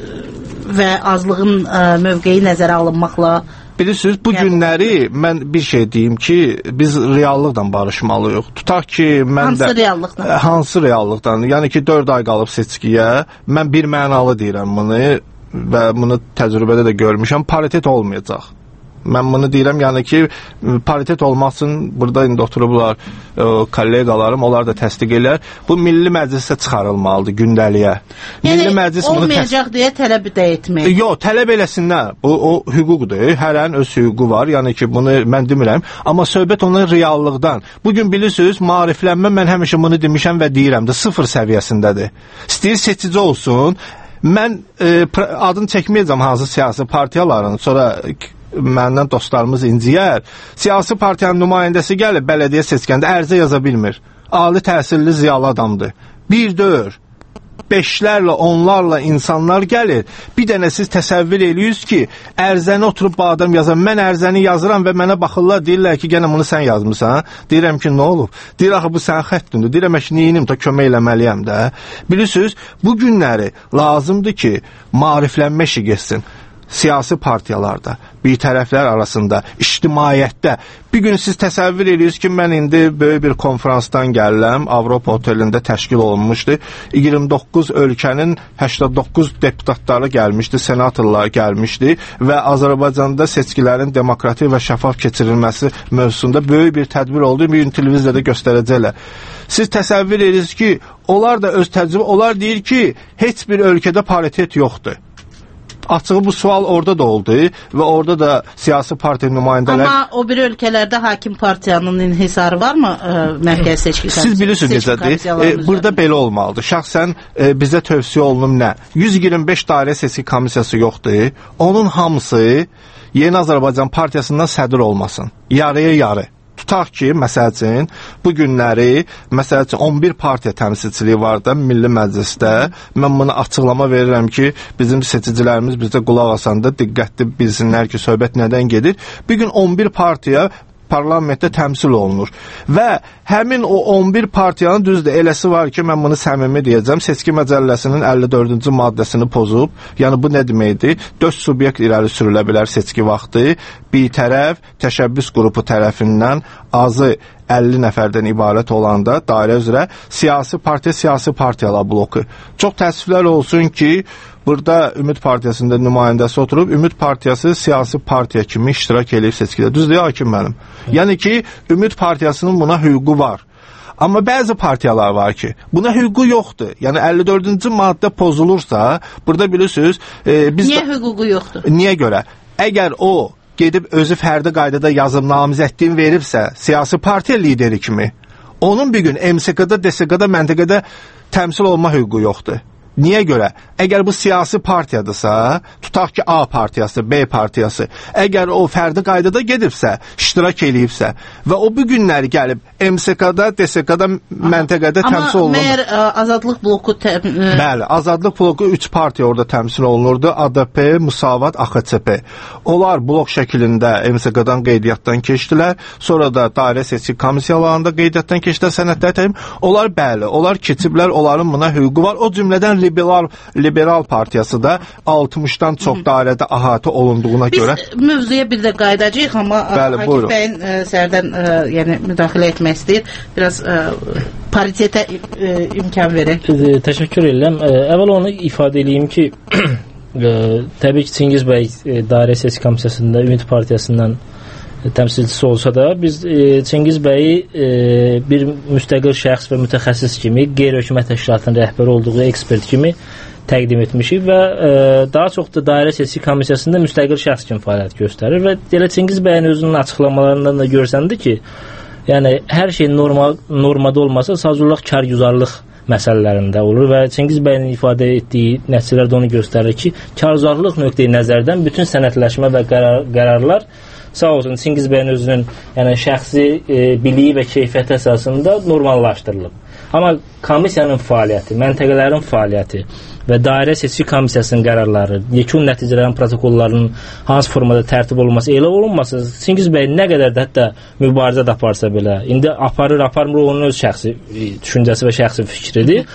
və azlığın ə, mövqeyi nəzərə alınmaqla bilirsiniz, bu günləri mən bir şey deyim ki, biz reallıqdan barışmalıyıq. Tutaq ki, mən hansı də... Hansı reallıqdan? Hansı reallıqdan? Yəni ki, dörd ay qalıb seçkiyə, mən bir mənalı deyirəm bunu və bunu təcrübədə də görmüşəm, paritet olmayacaq. Mən bunu deyirəm, yəni ki, paritet olmasın, burada indi oturublar e, kolleqalarım, onlar da təsdiq elər. Bu Milli Məclisə çıxarılmalıdır gündəliyə. Yəni, Milli Məclis olmayacaq deyə tələb də etmək. Yox, tələb eləsinlər. Bu, o hüquqdur. Hərənin öz hüququ var. Yəni ki, bunu mən demirəm. Amma söhbət onun reallıqdan. Bugün bilirsiniz, maariflənmə, mən həmişə bunu demişəm və deyirəm də, sıfır səviyyəsindədir. İstəyir seçici olsun. Mən e, adını çəkməyəcəm hansı siyasi partiyaların, sonra məndən dostlarımız inciyər. Siyasi partiyanın nümayəndəsi gəlib bələdiyyə seçkəndə ərizə yaza bilmir. Ali təhsilli ziyalı adamdır. Bir dör, beşlərlə, onlarla insanlar gəlir. Bir dənə siz təsəvvür eləyirsiniz ki, ərizəni oturub bu adam yazan. Mən ərizəni yazıram və mənə baxırlar, deyirlər ki, gənə bunu sən yazmısan. Deyirəm ki, nə olub? Deyir, axı, bu sənin xəttindir. Deyirəm ki, neyinim, da kömək eləməliyəm də. Bilirsiniz, bu günləri lazımdır ki, maariflənmə işi geçsin. Siyasi partiyalarda, bir tərəflər arasında, ictimaiyyətdə. Bir gün siz təsəvvür edirsiniz ki, mən indi böyük bir konferansdan gəlirəm, Avropa otelində təşkil olunmuşdu. iyirmi doqquz ölkənin səksən doqquz deputatları gəlmişdi, senatorlar gəlmişdi və Azərbaycanda seçkilərin demokratik və şəffaf keçirilməsi mövzusunda böyük bir tədbir oldu. Bir gün televiziyada göstərəcəklər. Siz təsəvvür edirsiniz ki, onlar da öz təcrübə, onlar deyir ki, heç bir ölkədə paritet yoxdur. Açığı bu sual orada da oldu və orada da siyasi partiya nümayəndələr... Amma o bir ölkələrdə hakim partiyanın inhisarı varmı e, mərkəzi seçki komissiyası? Siz bilirsiniz necədir? E, burada belə olmalıdır. Şəxsən e, bizə tövsiyə olunum nə? yüz iyirmi beş dairə seçki komissiyası yoxdur. Onun hamısı Yeni Azərbaycan Partiyasından sədr olmasın. Yarıya yarı. Tutaq ki, məsəl üçün, bu günləri, məsəl üçün, on bir partiya təmsilçiliyi var da Milli Məclisdə. Mən buna açıqlama verirəm ki, bizim seçicilərimiz bizdə qulaq asanda diqqətli bilsinlər ki, söhbət nədən gedir. Bir gün on bir partiya parlamentdə təmsil olunur. Və həmin o on bir partiyanın düzdür, eləsi var ki, mən bunu səmimi deyəcəm, seçki məcəlləsinin əlli dördüncü maddəsini pozub, yəni bu nə deməkdir? dörd subyekt irəli sürülə bilər seçki vaxtı, bir tərəf təşəbbüs qrupu tərəfindən azı əlli nəfərdən ibarət olanda dairə üzrə siyasi partiya, siyasi partiyalar bloku. Çox təəssüflər olsun ki, burada Ümid Partiyasında nümayəndəsi oturub, Ümid Partiyası siyasi partiya kimi iştirak edib seçkidə. Düzdür, hakim mənim. Yəni ki, Ümid Partiyasının buna hüququ var. Amma bəzi partiyalar var ki, buna hüququ yoxdur. Yəni əlli dördüncü maddə pozulursa, burada bilirsiniz... E, biz Niyə hüququ yoxdur? Niyə görə? Əgər o gedib özü fərdi qaydada yazıb namizədliyin veribsə, siyasi partiya lideri kimi, onun bir gün M S K-da, D S K-da, məntəqədə təmsil olma hüququ yoxdur. Niyə görə? Əgər bu siyasi partiyadırsa, tutaq ki A partiyası, B partiyası, əgər o fərdi qaydada gedibsə, iştirak eləyibsə və o bu günləri gəlib M S K-da, D S K-da, məntəqədə təmsil olunur. Amma məyər Azadlıq bloku... Tə... Bəli, Azadlıq bloku üç partiya orada təmsil olunurdu. A D P, Müsavat, A X C P. Onlar blok şəklində M S K-dan qeydiyyatdan keçdilər. Sonra da dairə seçki komissiyalarında qeydiyyatdan keçdilər sənədlər təyim. Onlar bəli, onlar keçiblər, onların buna hüququ var. O cümlədən liberal, liberal partiyası da altmışdan çox dairədə əhatə olunduğuna Biz görə... Biz mövzuya bir də qaydacağıq, amma Akif bəyin ə, sərdən ə, yəni, müdaxilə etmək istəyir. Biraz ə, paritetə ə, imkan verək. Təşəkkür edirəm. Əvvəl onu ifadə edeyim ki, ə, təbii ki, Çingiz bəy dairə seçki komissiyasında Ümid Partiyasından təmsilçisi olsa da, biz e, Çingiz bəyi e, bir müstəqil şəxs və mütəxəssis kimi, qeyri-hökumət təşkilatının rəhbəri olduğu ekspert kimi təqdim etmişik və e, daha çox da dairə seçki komissiyasında müstəqil şəxs kimi fəaliyyət göstərir və elə Çingiz bəyin özünün açıqlamalarından da görsəndi ki, yəni hər şey normal, normada olmasa, sadəcə kargüzarlıq məsələlərində olur və Çingiz bəyin ifadə etdiyi nəticələr də onu göstərir ki, kargüzarlıq nöqteyi nəzərdən bütün sənədləşmə və qərar, qərarlar sağ olsun Çingiz bəyin özünün yəni, şəxsi e, biliyi və keyfiyyəti əsasında normallaşdırılıb. Amma komissiyanın fəaliyyəti, məntəqələrin fəaliyyəti və dairə seçki komissiyasının qərarları, yekun nəticələrin protokollarının hansı formada tərtib olunması elə olunması, Çingiz bəy nə qədər də hətta mübarizə də aparsa belə, indi aparır, aparmır, onun öz şəxsi düşüncəsi və şəxsi fikridir.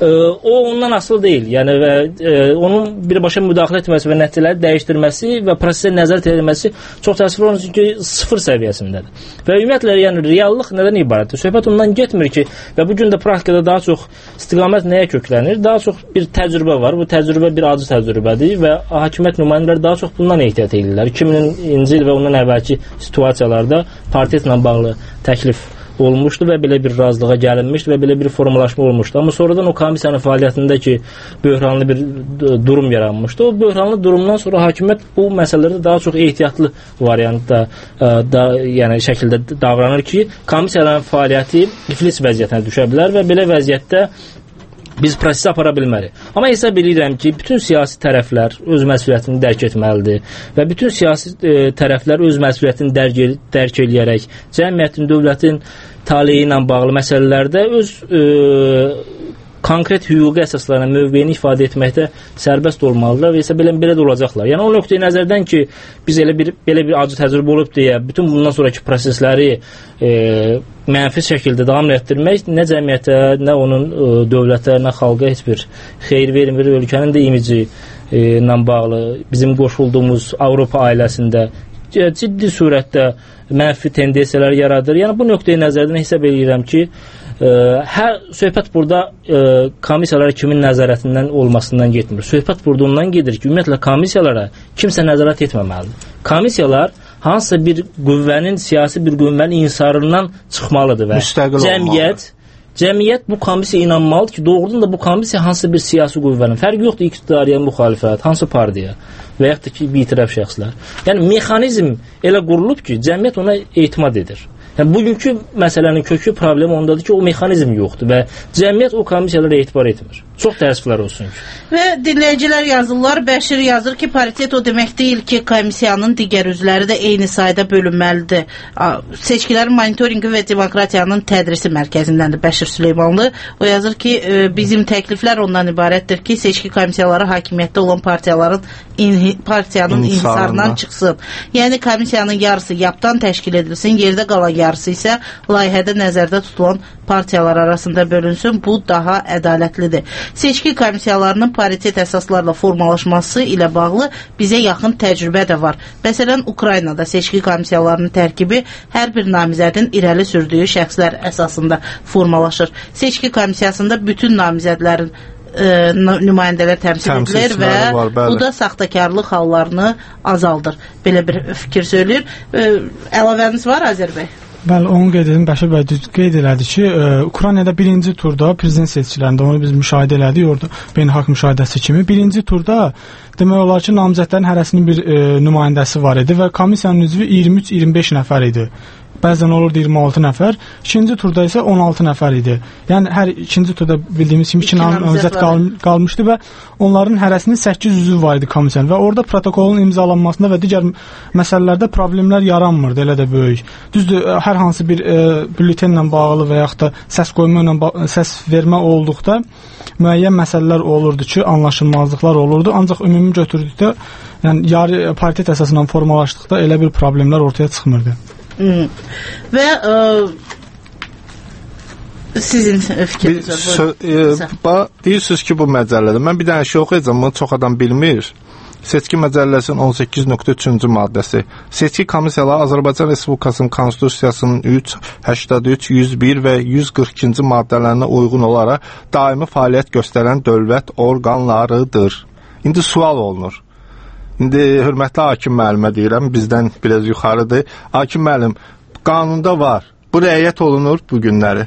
O ondan asılı deyil. Yəni və e, onun birbaşa müdaxilə etməsi və nəticələri dəyişdirməsi və prosesə nəzarət edilməsi çox təəssüf olunsun ki, sıfır səviyyəsindədir. Və ümumiyyətlə yəni reallıq nədən ibarətdir? Söhbət ondan getmir ki, və bu gün də praktikada daha çox istiqamət nəyə köklənir? Daha çox bir təcrübə var. Bu təcrübə bir acı təcrübədir və hakimiyyət nümayəndələri daha çox bundan ehtiyat edirlər. iki minci il və ondan əvvəlki situasiyalarda partiya ilə bağlı təklif olmuşdu və belə bir razılığa gəlinmişdi və belə bir formalaşma olmuşdu. Amma sonradan o komissiyanın fəaliyyətində ki, böhranlı bir durum yaranmışdı. O böhranlı durumdan sonra hakimiyyət bu məsələlərdə daha çox ehtiyatlı variantda da, yəni şəkildə davranır ki, komissiyanın fəaliyyəti iflis vəziyyətinə düşə bilər və belə vəziyyətdə biz prosesi apara bilmərik. Amma hesab edirəm ki, bütün siyasi tərəflər öz məsuliyyətini dərk etməlidir və bütün siyasi e, tərəflər öz məsuliyyətini dərk, dərk eləyərək cəmiyyətin, dövlətin taleyi ilə bağlı məsələlərdə öz e, konkret hüquqi əsaslarına mövqeyini ifadə etməkdə sərbəst olmalıdırlar və isə belə, belə də olacaqlar. Yəni o nöqteyi nəzərdən ki, biz elə bir, belə bir acı təcrübə olub deyə bütün bundan sonraki prosesləri e, mənfi şəkildə davam etdirmək nə cəmiyyətə, nə onun e, dövlətə, nə xalqa heç bir xeyir vermir. Ölkənin də imici e, ilə bağlı bizim qoşulduğumuz Avropa ailəsində ciddi surətdə mənfi tendensiyalar yaradır. Yəni bu nöqteyi nəzərdən hesab edirəm ki, ə, hər söhbət burada ə, komissiyalara kimin nəzarətindən olmasından getmir. Söhbət burada ondan gedir ki, ümumiyyətlə komissiyalara kimsə nəzarət etməməlidir. Komissiyalar hansısa bir qüvvənin, siyasi bir qüvvənin insarından çıxmalıdır və müstəqil cəmiyyət olmalı. Cəmiyyət bu komisiya inanmalıdır ki, doğrudan da bu komisiya hansısa bir siyasi qüvvənin, fərqi yoxdur iqtidariyə, müxalifət, hansı partiya və yaxud da ki, bitirəf şəxslər. Yəni, mexanizm elə qurulub ki, cəmiyyət ona etimad edir. Yəni bugünkü məsələnin kökü problem ondadır ki, o mexanizm yoxdur və cəmiyyət o komissiyalara etibar etmir. Çox təəssüflər olsun ki. Və dinləyicilər yazırlar, Bəşir yazır ki, paritet o demək deyil ki, komissiyanın digər üzvləri də eyni sayda bölünməlidir. Seçkilərin monitorinqi və demokratiyanın tədrisi mərkəzindəndir Bəşir Süleymanlı. O yazır ki, bizim təkliflər ondan ibarətdir ki, seçki komissiyaları hakimiyyətdə olan partiyaların inhi, partiyanın inhisarından çıxsın. Yəni komissiyanın yarısı yapdan təşkil edilsin, yerdə qalan yarısı isə layihədə nəzərdə tutulan partiyalar arasında bölünsün. Bu daha ədalətlidir. Seçki komissiyalarının paritet əsaslarla formalaşması ilə bağlı bizə yaxın təcrübə də var. Məsələn, Ukraynada seçki komissiyalarının tərkibi hər bir namizədin irəli sürdüyü şəxslər əsasında formalaşır. Seçki komissiyasında bütün namizədlərin e, nümayəndələr təmsil edilir və var, bu da saxtakarlıq hallarını azaldır. Belə bir fikir söyləyir. E, əlavəniz var Azər bəy? Bəli, onu qeyd edim. Bəşir bəy qeyd elədi ki, e, Ukraynada birinci turda prezident seçkilərində onu biz müşahidə elədik, orada beynəlxalq müşahidəsi kimi. Birinci turda demək olar ki, namizədlərin hərəsinin bir e, nümayəndəsi var idi və komissiyanın üzvü iyirmi üç iyirmi beş nəfər idi. Bəzən olurdu iyirmi altı nəfər. İkinci turda isə on altı nəfər idi. Yəni hər ikinci turda bildiyimiz kimi iki namizəd qal qalmışdı və onların hərəsinin səkkiz üzvü var idi komissiyanın və orada protokolun imzalanmasında və digər məsələlərdə problemlər yaranmırdı, elə də böyük. Düzdür, hər hansı bir e, bülletenlə bağlı və yaxud da səs qoyma ilə səs vermə olduqda müəyyən məsələlər olurdu ki, anlaşılmazlıqlar olurdu. Ancaq ümumi götürdükdə, yəni yarı paritet əsasından formalaşdıqda elə bir problemlər ortaya çıxmırdı. Hmm. Və ə, sizin fikriniz var. E, deyirsiniz ki, bu məcəllədir. Mən bir dənə şey oxuyacağım, bunu çox adam bilmir. Seçki məcəlləsinin on səkkiz nöqtə üçüncü maddəsi. Seçki komissiyaları Azərbaycan Respublikasının Konstitusiyasının üç, səksən üç, yüz bir və yüz qırx ikinci maddələrinə uyğun olaraq daimi fəaliyyət göstərən dövlət orqanlarıdır. İndi sual olunur. İndi hörmətli hakim müəllimə deyirəm, bizdən biraz yuxarıdır. Hakim müəllim, qanunda var. Bu rəayət olunur bu günləri.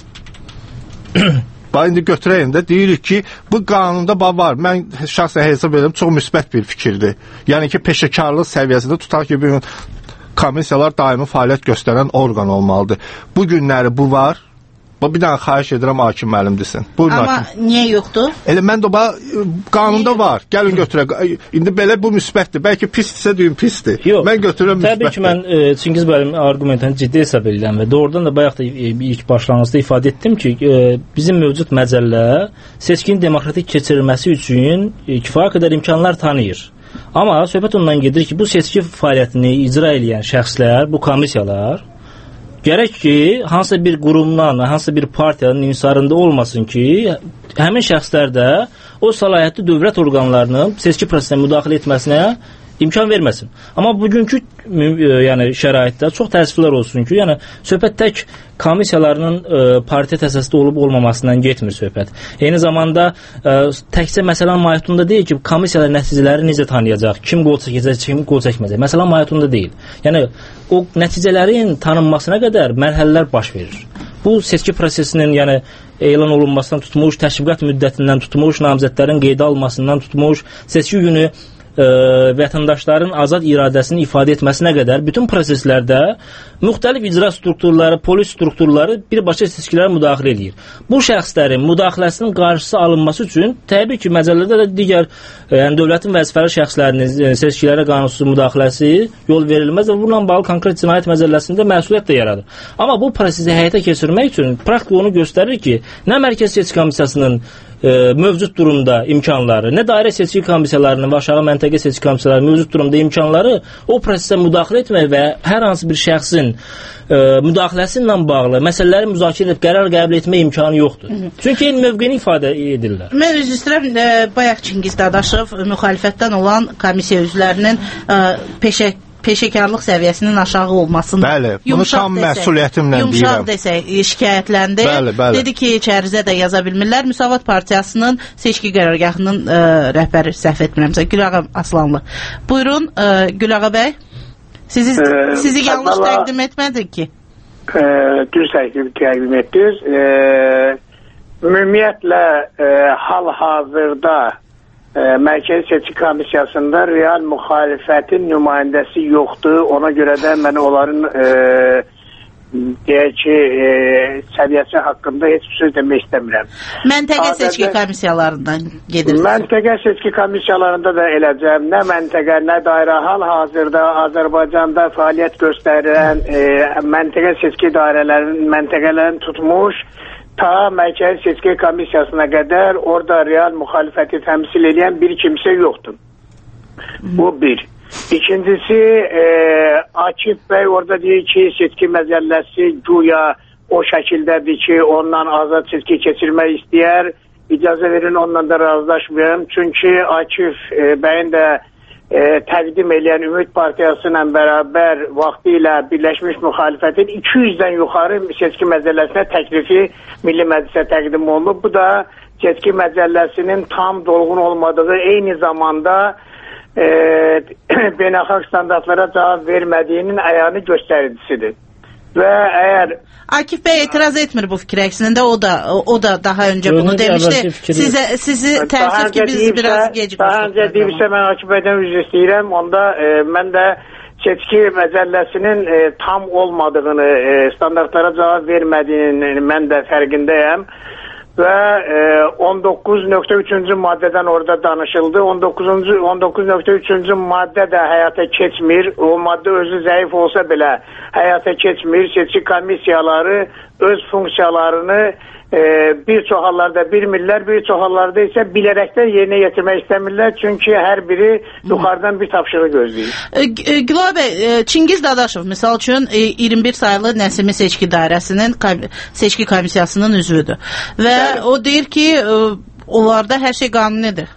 Bax, indi götürəyim də, deyirik ki, bu qanunda var. Mən şəxsən hesab edirəm, çox müsbət bir fikirdir. Yəni ki, peşəkarlıq səviyyəsində tutaq ki, bir komissiyalar daimi fəaliyyət göstərən orqan olmalıdır. Bu günləri bu var. Bir dənə xahiş edirəm, hakim müəllim desin. Buyurun, amma hakim. Niyə yoxdur? Elə mən də qanunda var. Gəlin götürək. İndi belə bu müsbətdir. Bəlkə pisdirsə deyim pisdir. Yox, mən götürürəm müsbətdir. Təbii ki, mən e, Çingiz bəyin argumentini ciddi hesab edirəm və doğrudan da bayaq da e, ilk başlanğıcda ifadə etdim ki, e, bizim mövcud məcəllə seçkinin demokratik keçirilməsi üçün e, kifayət qədər imkanlar tanıyır. Amma söhbət ondan gedir ki, bu seçki fəaliyyətini icra edən şəxslər, bu komissiyalar gərək ki, hansısa bir qurumdan, hansısa bir partiyanın inhisarında olmasın ki, həmin şəxslər də o səlahiyyətli dövlət orqanlarının seçki prosesinə müdaxilə etməsinə imkan verməsin. Amma bugünkü yəni şəraitdə çox təəssüflər olsun ki, yəni söhbət tək komissiyalarının e, paritet əsaslı olub olmamasından getmir söhbət. Eyni zamanda e, təkcə məsələnin mahiyyətində deyil ki, komissiyalar nəticələri necə tanıyacaq, kim qol çəkəcək, kim qol çəkməyəcək. Məsələnin mahiyyətində deyil. Yəni o nəticələrin tanınmasına qədər mərhələlər baş verir. Bu seçki prosesinin yəni elan olunmasından tutmuş, təşviqat müddətindən tutmuş, namizədlərin qeydə alınmasından tutmuş, seçki günü Ə, vətəndaşların azad iradəsini ifadə etməsinə qədər bütün proseslərdə müxtəlif icra strukturları, polis strukturları birbaşa seçkilərə müdaxilə edir. Bu şəxslərin müdaxiləsinin qarşısı alınması üçün təbii ki, məcəllədə də digər yəni dövlətin vəzifəli şəxslərinin seçkilərə qanunsuz müdaxiləsi yol verilməz və bununla bağlı konkret cinayət məcəlləsində məsuliyyət də yaradır. Amma bu prosesi həyata keçirmək üçün praktika onu göstərir ki, nə Mərkəzi Seçki Komissiyasının E, mövcud durumda imkanları, nə dairə seçki komissiyalarının və aşağı məntəqə seçki komissiyalarının mövcud durumda imkanları o prosesə müdaxilə etmək və hər hansı bir şəxsin e, müdaxiləsi ilə bağlı məsələləri müzakirə edib qərar qəbul etmə imkanı yoxdur. Hı -hı. Çünki eyni mövqeyini ifadə edirlər. Mən üzr istəyirəm, e, bayaq Çingiz Dadaşov müxalifətdən olan komissiya üzvlərinin e, peşə peşəkarlıq səviyyəsinin aşağı olmasını bəli, bunu tam məsuliyyətimlə deyirəm. Yumşaq desək, şikayətləndi. Bəli, bəli. Dedi ki, içərizə də yaza bilmirlər. Müsavat Partiyasının seçki qərargahının ə, rəhbəri, səhv etmirəmsə, Gülağa Aslanlı. Buyurun, ə, Gülağa bəy. Sizi, ee, sizi yanlış Allah, təqdim etmədik ki. E, düz təqdim etdiniz. E, ümumiyyətlə, e, hal-hazırda E, Mərkəzi Seçki Komissiyasında real müxalifətin nümayəndəsi yoxdur. Ona görə də mən onların e, deyək ki, e, səviyyəsi haqqında heç bir söz demək istəmirəm. Məntəqə seçki komissiyalarından gedirsiniz. Məntəqə seçki komissiyalarında da eləcəm. Nə məntəqə, nə dairə hal-hazırda Azərbaycanda fəaliyyət göstərilən e, məntəqə seçki dairələrinin, məntəqələrini tutmuş, ta Mərkəzi Seçki Komissiyasına qədər orada real müxalifəti təmsil edən bir kimsə yoxdur. Bu bir. İkincisi, e, Akif Bəy orada deyir ki, seçki məcəlləsi güya o şəkildədir ki, ondan azad seçki keçirmək istəyər. İcazə verin, ondan da razılaşmıyorum. Çünki Akif e, Bəyin də e, təqdim edən Ümid Partiyası ilə bərabər vaxtı ilə Birləşmiş Müxalifətin iki yüzdən yuxarı seçki məcəlləsinə təklifi Milli Məclisə təqdim olunub. Bu da seçki məcəlləsinin tam dolğun olmadığı, eyni zamanda E, beynəlxalq standartlara cavab vermədiyinin əyani göstəricisidir. Və əgər Akif Bəy etiraz etmir bu fikir əksində, o da o da daha öncə bunu demişdi. Sizə sizi təəssüf ki biz biraz gecikmişdik. Daha öncə deyibsə mən Akif Bəydən üzr istəyirəm. Onda e, mən də seçki məcəlləsinin e, tam olmadığını, e, standartlara cavab vermədiyinin mən də fərqindəyəm. Və e, on doqquz nöqtə üçüncü maddədən orada danışıldı. on doqquz nöqtə üçüncü maddə də həyata keçmir. O maddə özü zəif olsa belə həyata keçmir. Seçki komissiyaları öz funksiyalarını e, bir çox hallarda bilmirlər, bir çox hallarda isə bilərəkdən yerinə yetirmək istəmirlər. Çünki hər biri yuxarıdan bir tapşırıq gözləyir. E, Gülah bəy, Çingiz Dadaşov misal üçün e, iyirmi bir saylı Nəsimi Seçki Dairəsinin seçki komissiyasının üzvüdür. Və Bəli. O deyir ki, e, onlarda hər şey qanunidir.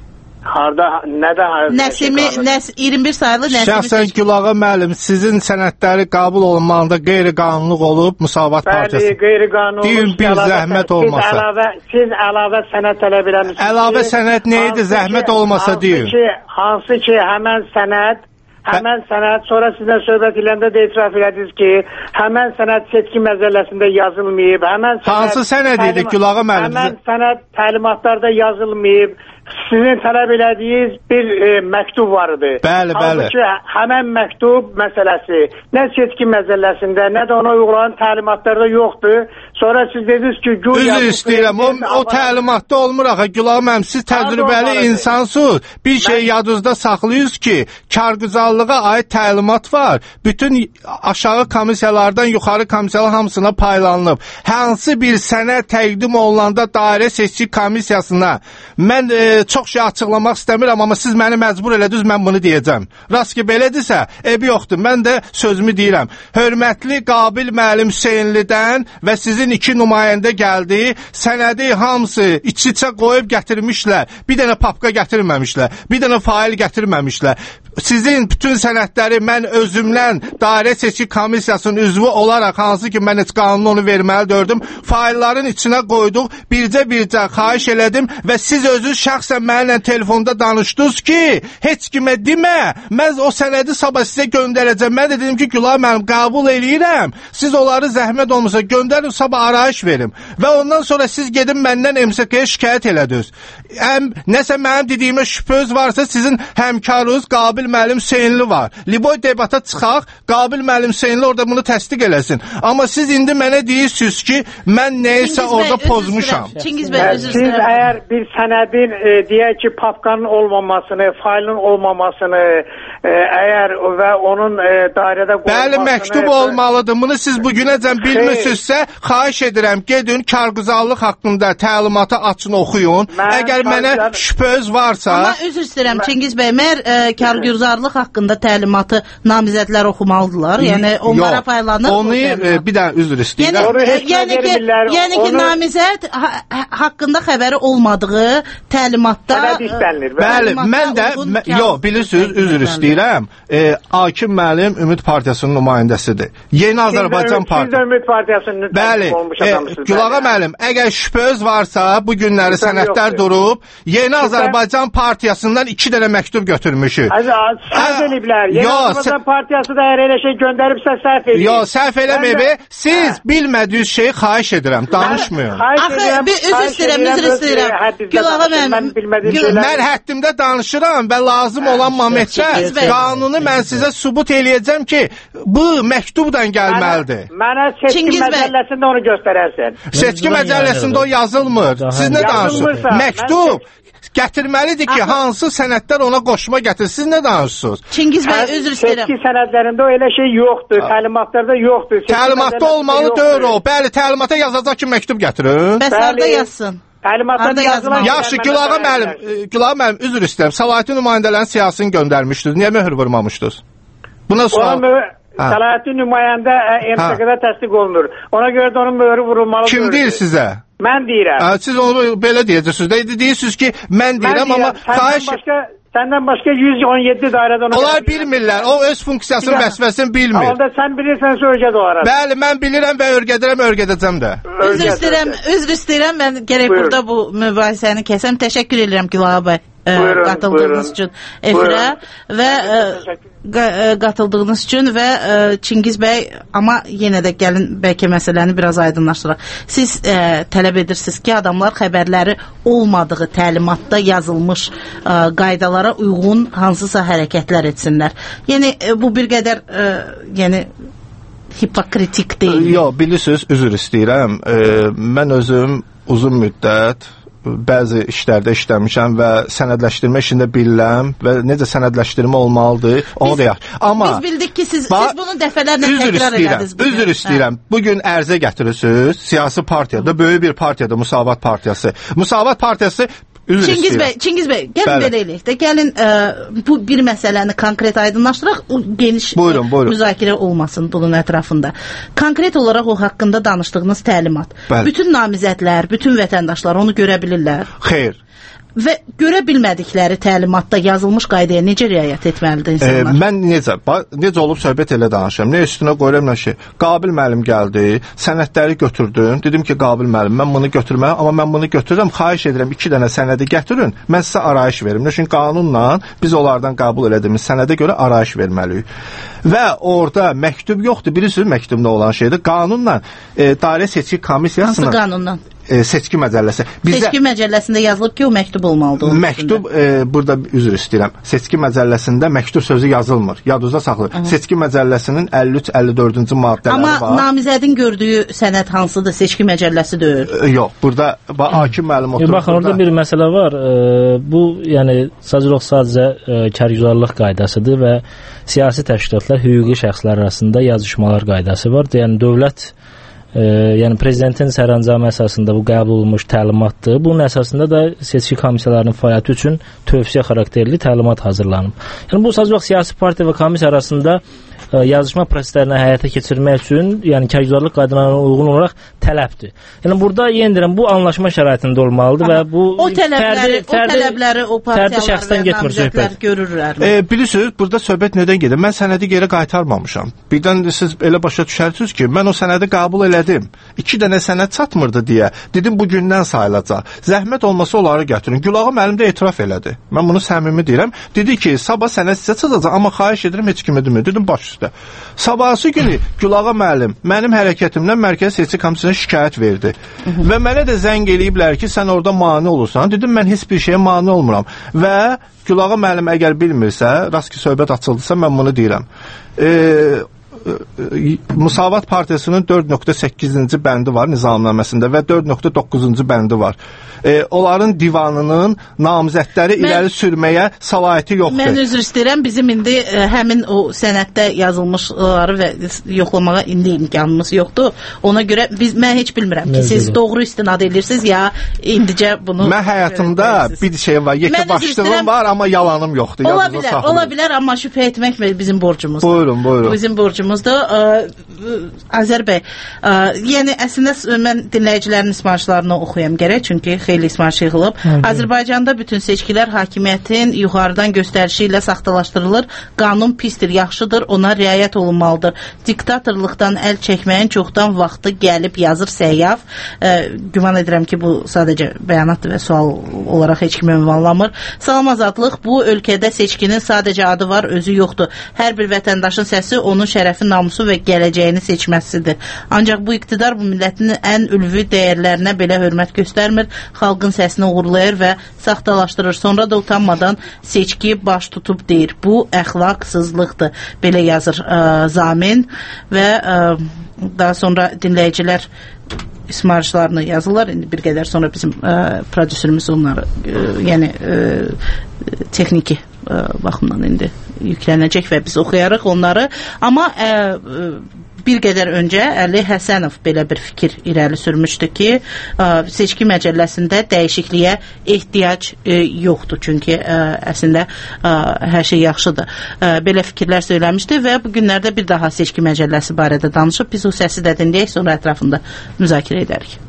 Harda, nədə harda? Nəsimi, Nəs, iyirmi bir saylı Nəsimi Şəxsən seçki... Gülağa müəllim, sizin sənədləri qəbul olunmağında qeyri-qanunluq olub Müsavat Partiyası. Bəli, qeyri-qanunluq. Deyin bir zəhmət olmasa. Siz əlavə, siz əlavə sənəd tələb eləmişsiniz. Əlavə sənəd neydi, zəhmət olmasa deyin. Hansı ki, həmən sənəd Həmən sənəd, sonra sizdən söhbət eləndə də etiraf elədiniz ki, həmən sənəd seçki məcəlləsində yazılmayıb. Həmən sənəd, hansı sənəd idi Gülağa müəllim? Həmən sənəd təlimatlarda yazılmayıb. Sizin tələb elədiyiniz bir e, məktub var idi. Bəli, bəli. Halbuki həmən məktub məsələsi nə seçki məcəlləsində, nə də ona uygulanan təlimatlarda yoxdur. Sonra siz dediniz ki, güya... Üzr istəyirəm, o, o təlimatda olmur axı. Gülağa müəllim, siz təcrübəli insansınız. Bir şey yadınızda saxlayırız ki, kargüzarlığa aid təlimat var. Bütün aşağı komissiyalardan yuxarı komissiyalar hamısına paylanılıb. Hansı bir sənəd təqdim olunanda dairə seçki komissiyasına mən e, çox şey açıqlamaq istəmirəm, amma siz məni məcbur elədiniz, mən bunu deyəcəm. Rast ki, belədirsə, ebi yoxdur. Mən də sözümü deyirəm. Hörmətli Qabil müəllim Hüseynlidən və sizin iki nümayəndə gəldi, sənədi hamısı iç-içə qoyub gətirmişlər. Bir dənə papka gətirməmişlər. Bir dənə fail gətirməmişlər. Sizin bütün sənədləri mən özümdən dairə seçki komissiyasının üzvü olaraq, hansı ki mən heç qanunu onu verməli gördüm, faillərin içinə qoyduq, bircə-bircə xahiş elədim və siz özünüz şəxsən mənimlə telefonda danışdınız ki, heç kimə demə, mən o sənədi sabah sizə göndərəcəm. Mən də dedim ki, Gülah mənim qəbul eləyirəm, siz onları zəhmət olmasa göndərin, sabah arayış verim. Və ondan sonra siz gedin məndən M S K-yə şikayət elədiniz. Əm, nəsə mənim dediyimə şübhəz varsa, sizin həmkarınız Qabil müəllim Hüseynli var. Liboy debata çıxaq, Qabil müəllim Hüseynli orada bunu təsdiq eləsin. Amma siz indi mənə deyirsiniz ki, mən neysə orada pozmuşam. Çingiz bəy, özür Siz əgər bir sənədin e, deyək ki, papkanın olmamasını, failin olmamasını, e, əgər və onun e, dairədə qoyulmasını... Bəli, məktub olmalıdır. Bunu siz bugünəcən bilmirsinizsə, xahiş edirəm, gedin kargüzarlıq haqqında təlimatı açın, oxuyun. Mən əgər mənə şübhəz varsa... Amma üzr istəyirəm, Çingiz bəy, mər e, kargüzarlıq haqqında təlimatı namizədlər oxumalıdırlar. Yəni onlara paylanır. Onu e, bir dənə üzr istəyirəm. Yəni, yəni ki, yəni ki onu... namizəd ha haqqında xəbəri olmadığı təlimatda... Bəli, mən də, mə, yox, bilirsiniz, üzr istəyirəm. E, Akif müəllim Ümid Partiyasının nümayəndəsidir. Yeni Azərbaycan Partiyası. Siz də Ümid Partiyasının bəli, e, Gülağa müəllim, əgər şübhəz varsa, bu günləri sənədlər durub, Yeni Azərbaycan Partiyasından iki dənə məktub götürmüşük. səhv eliblər. Yeni Azərbaycan Partiyası da hər elə şey göndəribsə səhv eləyib. Yox, səhv eləməyib. Siz bilmədiyiniz şeyi xahiş edirəm, danışmayın. Axı, bir üzr istəyirəm, üzr istəyirəm. Gülağa mən bilmədiyim şeylər. Mən həddimdə danışıram və lazım olan momentdə qanunu mən sizə sübut eləyəcəm ki, bu məktubdan gəlməlidir. Mənə seçki məcəlləsində onu göstərərsən. Seçki məcəlləsində o yazılmır. Siz nə danışırsınız? Məktub gətirməlidir ki, hansı sənədlər ona qoşma gətirir. Siz nə danışırsınız? Çingiz bəy, özür istəyirəm. Seçki sənədlərində o elə şey yoxdur, təlimatlarda yoxdur. Təlimatda olmalı deyil o. Bəli, təlimata yazacaq ki, məktub gətirin. Bəs harada yazsın? Təlimatlarda yazılan. Yaxşı, Gülağa müəllim, Gülağa müəllim, üzr istəyirəm. Səlahiyyətli nümayəndələrin siyasətini göndərmişdiniz. Niyə möhür vurmamışdınız? Buna sual. Səlahiyyətli nümayəndə M S K-da təsdiq olunur. Ona görə də onun möhürü vurulmalıdır. Kim deyir sizə? Mən deyirəm. Siz onu belə deyəcəksiniz. Deyirsiniz ki, mən deyirəm, amma xahiş... Səndən başqa yüz on yeddi dairədə ona... Onlar bilmirlər, o öz funksiyasını, vəzifəsini bilmir. Onda sən bilirsən, örgəd olaraq. Bəli, mən bilirəm və örgədirəm, örgədəcəm də. Üzr istəyirəm, üzr istəyirəm, mən gərək burada bu mübahisəni kəsəm. Təşəkkür edirəm Gülağa bəy. Buyurun, qatıldığınız üçün efirə və ə, qatıldığınız üçün və ə, Çingiz bəy, amma yenə də gəlin bəlkə məsələni biraz aydınlaşdıraq. Siz ə, tələb edirsiniz ki, adamlar xəbərləri olmadığı təlimatda yazılmış ə, qaydalara uyğun hansısa hərəkətlər etsinlər. Yəni ə, bu bir qədər ə, yəni hipokritik deyil. Yox, bilirsiniz, üzr istəyirəm. E, mən özüm uzun müddət bəzi işlərdə işləmişəm və sənədləşdirmə işində bilirəm və necə sənədləşdirmə olmalıdır, onu da yaxşı. Amma biz bildik ki, siz, siz bunu dəfələrlə təkrar elədiniz. Üzr istəyirəm. Bugün ərizə gətirirsiniz, siyasi partiyada, böyük bir partiyada, Müsavat Partiyası. Müsavat Partiyası Çingiz bəy, Çingiz bəy, gəlin belə eləyək də, gəlin ə, bu bir məsələni konkret aydınlaşdıraq, geniş buyurun, buyurun. müzakirə olmasın bunun ətrafında. Konkret olaraq o haqqında danışdığınız təlimat. Bəli. Bütün namizədlər, bütün vətəndaşlar onu görə bilirlər. Xeyr. Və görə bilmədikləri təlimatda yazılmış qaydaya necə riayət etməlidir insanlar? E, mən necə, necə olub söhbət elə danışıram. Nə üstünə qoyuram, nə şey. Qabil müəllim gəldi, sənədləri götürdüm. Dedim ki, Qabil müəllim, mən bunu götürməyəm, amma mən bunu götürürəm, xahiş edirəm iki dənə sənədi gətirin, mən sizə arayış verim. Çünki qanunla biz onlardan qəbul elədiyimiz sənədə görə arayış verməliyik. Və orada məktub yoxdur. Bilirsiniz, məktubda olan şeydir. Qanunla e, dairə seçki komissiyasına... Hansı qanundan? E, seçki məcəlləsi. Bizdə, seçki məcəlləsində yazılıb ki, o məktub olmalıdır. Məktub, e, burada üzr istəyirəm, seçki məcəlləsində məktub sözü yazılmır. Yadınızda saxlayın. Hı -hı. Seçki məcəlləsinin əlli üç əlli dördüncü maddələri Amma var. Amma namizədin gördüyü sənəd hansıdır? Seçki məcəlləsi deyil. E, yox, burada hakim müəllim oturur. Baxın, orada bir məsələ var. E, bu, yəni, sadəcə sadəcə e, kərgüzarlıq qaydasıdır və siyasi təşkilatlar, hüquqi şəxslər arasında yazışmalar qaydası var. Yəni, dövlət E, yəni prezidentin sərəncamı əsasında bu qəbul olunmuş təlimatdır. Bunun əsasında da seçki komissiyalarının fəaliyyəti üçün tövsiyə xarakterli təlimat hazırlanıb. Yəni bu sadəcə siyasi partiya və komissiya arasında e, yazışma proseslərini həyata keçirmək üçün, yəni kərgüzarlıq qaydalarına uyğun olaraq tələbdir. Yəni burada yenə deyirəm, bu anlaşma şəraitində olmalıdır. Aha, və bu o tələbləri, fərdi, o tələbləri o partiyalar və namizədlər görürlər. E, bilirsiniz, burada söhbət nədən gedir? Mən sənədi geri qaytarmamışam. Birdən siz elə başa düşərsiniz ki, mən o sənədi qəbul elədim. İki dənə sənəd çatmırdı deyə. Dedim, bu gündən sayılacaq. Zəhmət olmasa onları gətirin. Gülağa müəllim də etiraf elədi. Mən bunu səmimi deyirəm. Dedi ki, sabah sənəd sizə çatacaq, amma xahiş edirəm, heç kimi demir. Dedim, baş üstə. Sabahsı günü Gülağa müəllim mənim hərəkətimdən Mərkəzi Seçki Komissiyasına şikayət verdi. Hı -hı. Və mənə də zəng eləyiblər ki, sən orada mane olursan. Dedim, mən heç bir şeyə mane olmuram. Və Gülağa müəllim əgər bilmirsə, rast ki söhbət açıldısa, mən bunu deyirəm. Eee Müsavat Partiyasının dörd nöqtə səkkizinci bəndi var nizamnaməsində və dörd nöqtə doqquzuncu bəndi var. E, onların divanının namizədləri mən, irəli sürməyə səlahiyyəti yoxdur. Mən üzr istəyirəm, bizim indi ə, həmin o sənəddə yazılmışları və yoxlamağa indi imkanımız yoxdur. Ona görə biz mən heç bilmirəm ki, siz doğru istinad edirsiniz ya indicə bunu. Mən həyatımda bir şey var, yekə başlığım var, amma yalanım yoxdur. Ola bilər, ola bilər, amma şübhə etmək bizim borcumuzdur. Buyurun, buyurun. Bizim borcumuz studiyamızda. Azər bəy, yəni əslində mən dinləyicilərin ismarışlarını oxuyam gərək, çünki xeyli ismarış yığılıb. Azərbaycanda bütün seçkilər hakimiyyətin yuxarıdan göstərişi ilə saxtalaşdırılır. Qanun pisdir, yaxşıdır, ona riayət olunmalıdır. Diktatorluqdan əl çəkməyin çoxdan vaxtı gəlib, yazır Səyyaf. Güman edirəm ki, bu sadəcə bəyanatdır və sual olaraq heç kimi ünvanlamır. Salam Azadlıq, bu ölkədə seçkinin sadəcə adı var, özü yoxdur. Hər bir vətəndaşın səsi onun şərəfi, namusu və gələcəyini seçməsidir. Ancaq bu iqtidar bu millətin ən ülvi dəyərlərinə belə hörmət göstərmir, xalqın səsini uğurlayır və saxtalaşdırır. Sonra da utanmadan seçki baş tutub deyir. Bu əxlaqsızlıqdır. Belə yazır ə, Zamin və ə, daha sonra dinləyicilər ismarışlarını yazırlar. İndi bir qədər sonra bizim ə, prodüserimiz onları ə, yəni ə, texniki ə, baxımdan indi yüklənəcək və biz oxuyarıq onları. Amma ə, ə, bir qədər öncə Əli Həsənov belə bir fikir irəli sürmüşdü ki, ə, seçki məcəlləsində dəyişikliyə ehtiyac ə, yoxdur. Çünki ə, əslində ə, hər şey yaxşıdır. Ə, belə fikirlər söyləmişdi və bu günlərdə bir daha seçki məcəlləsi barədə danışıb. Biz o səsi də dinləyək, sonra ətrafında müzakirə edərik.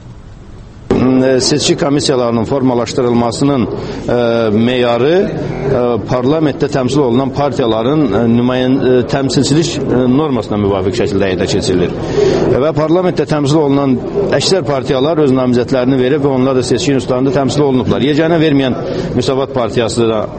Seçki komissiyalarının formalaşdırılmasının e, meyarı e, parlamentdə təmsil olunan partiyaların e, nümayen e, təmsilçilik e, normasına müvafiq şəkildə həyata keçirilir. E, və parlamentdə təmsil olunan əksər partiyalar öz namizədlərini verib və onlar da seçki institutlarında təmsil olunublar. Yeganə verməyən Müsavat partiyası da,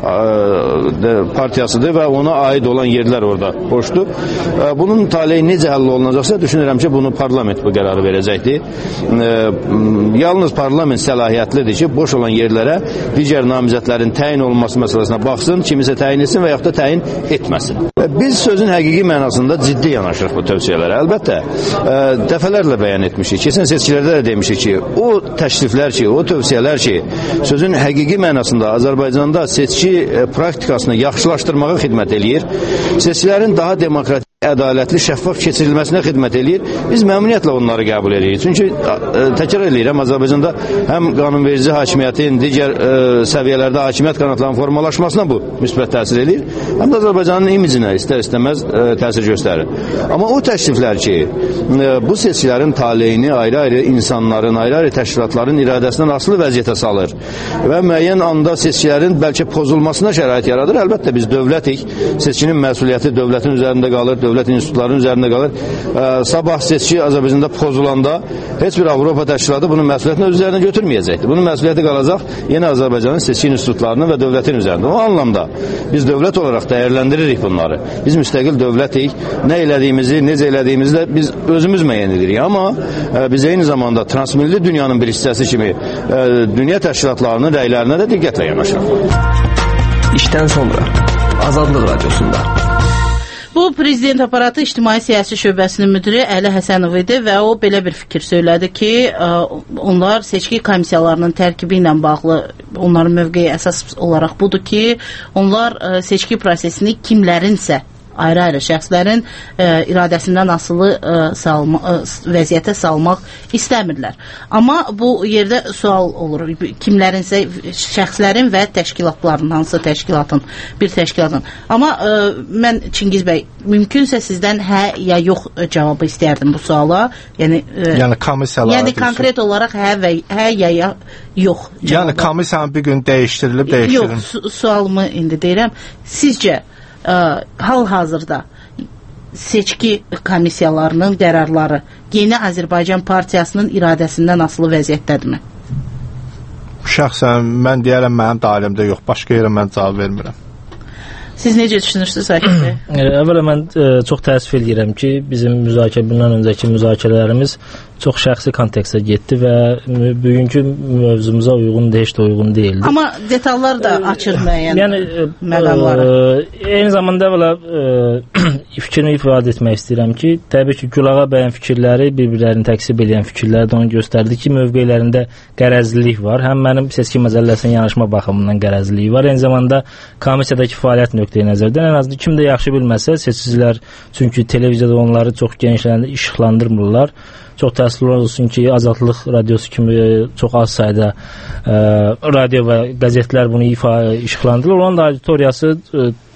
e, partiyasıdır və ona aid olan yerlər orada boşdur. E, bunun taleyi necə həll olunacaqsa düşünürəm ki, bunu parlament bu qərarı verəcəkdir. E, yalnız parlament səlahiyyətlidir ki, boş olan yerlərə digər namizədlərin təyin olunması məsələsinə baxsın, kimisə təyin etsin və yaxud da təyin etməsin. Biz sözün həqiqi mənasında ciddi yanaşırıq bu tövsiyələrə. Əlbəttə, ə, dəfələrlə bəyan etmişik. Keçən seçkilərdə də demişik ki, o təkliflər ki, o tövsiyələr ki, sözün həqiqi mənasında Azərbaycanda seçki ə, praktikasını yaxşılaşdırmağa xidmət eləyir, seçkilərin daha demokratik, ədalətli, şəffaf keçirilməsinə xidmət eləyir. Biz məmnuniyyətlə onları qəbul edirik. Çünki ə, təkrar eləyirəm, Azərbaycanda həm qanunverici hakimiyyətin digər ə, səviyyələrdə hakimiyyət qanatlarının formalaşmasına bu müsbət təsir eləyir. Həm də Azərbaycanın imicinə istər-istəməz ə, təsir göstərir. Amma o təkliflər ki, ə, bu seçkilərin taleyini ayrı-ayrı insanların, ayrı-ayrı təşkilatların iradəsindən asılı vəziyyətə salır və müəyyən anda seçkilərin bəlkə pozulmasına şərait yaradır. Əlbəttə biz dövlətik, seçkinin məsuliyyəti dövlətin üzərində qalır, dövlət institutlarının üzərində qalır. Ə, sabah seçki Azərbaycanda pozulanda heç bir Avropa təşkilatı bunun məsuliyyətini öz üzərinə götürməyəcəkdir. Bunun məsuliyyəti qalacaq yenə Azərbaycanın seçki institutlarının və dövlətin üzərində. O anlamda biz dövlət olaraq dəyərləndiririk bunları. Biz müstəqil dövlətik. Nə elədiyimizi, necə elədiyimizi də biz özümüz müəyyən edirik. Amma ə, biz eyni zamanda transmilli dünyanın bir hissəsi kimi ə, dünya təşkilatlarının rəylərinə də diqqətlə yanaşırıq. İşdən sonra Azadlıq Radiosunda. Bu Prezident Aparatı İctimai Siyasi Şöbəsinin müdiri Əli Həsənov idi və o belə bir fikir söylədi ki, onlar seçki komissiyalarının tərkibi ilə bağlı onların mövqeyi əsas olaraq budur ki, onlar seçki prosesini kimlərinsə ayrı-ayrı şəxslərin ə, iradəsindən asılı ə, salma, ə, vəziyyətə salmaq istəmirlər. Amma bu yerdə sual olur. Kimlərinsə şəxslərin və təşkilatların, hansı təşkilatın, bir təşkilatın. Amma ə, mən Çingiz bəy, mümkünsə sizdən hə ya yox cavabı istərdim bu suala. Yəni, ə, yəni komissiyalar. Yəni konkret olaraq hə və hə ya, ya yox cavabı. Yəni komissiyanın bir gün dəyişdirilib, dəyişdirilib. Yox, su sualımı indi deyirəm. Sizcə hal-hazırda seçki komissiyalarının qərarları Yeni Azərbaycan Partiyasının iradəsindən asılı vəziyyətdədirmi? Şəxsən mən deyərəm mənim dairəmdə yox, başqa yerə mən cavab vermirəm. Siz necə düşünürsünüz Akif bəy? Əvvəla mən ə, çox təəssüf edirəm ki, bizim müzakirə bundan öncəki müzakirələrimiz çox şəxsi kontekstə getdi və bugünkü mövzumuza uyğun heç də uyğun deyildi. Amma detallar da açır müəyyən yəni, məqamları. Ə, eyni zamanda əvvəla fikrimi ifadə etmək istəyirəm ki, təbii ki, Gülağa bəyin fikirləri bir-birlərini təksib edən fikirlər də onu göstərdi ki, mövqelərində qərəzlilik var. Həm mənim seçki məcəlləsinə yanaşma baxımından qərəzlilik var. Eyni zamanda komissiyadakı fəaliyyət nöqteyi nəzərdən ən azından kim də yaxşı bilməsə, seçicilər çünki televiziyada onları çox genişləndə işıqlandırmırlar. Çox təəssüflər olsun ki, Azadlıq radiosu kimi çox az sayda ə, radio və qəzetlər bunu ifa işıqlandırır. Onun da auditoriyası ə,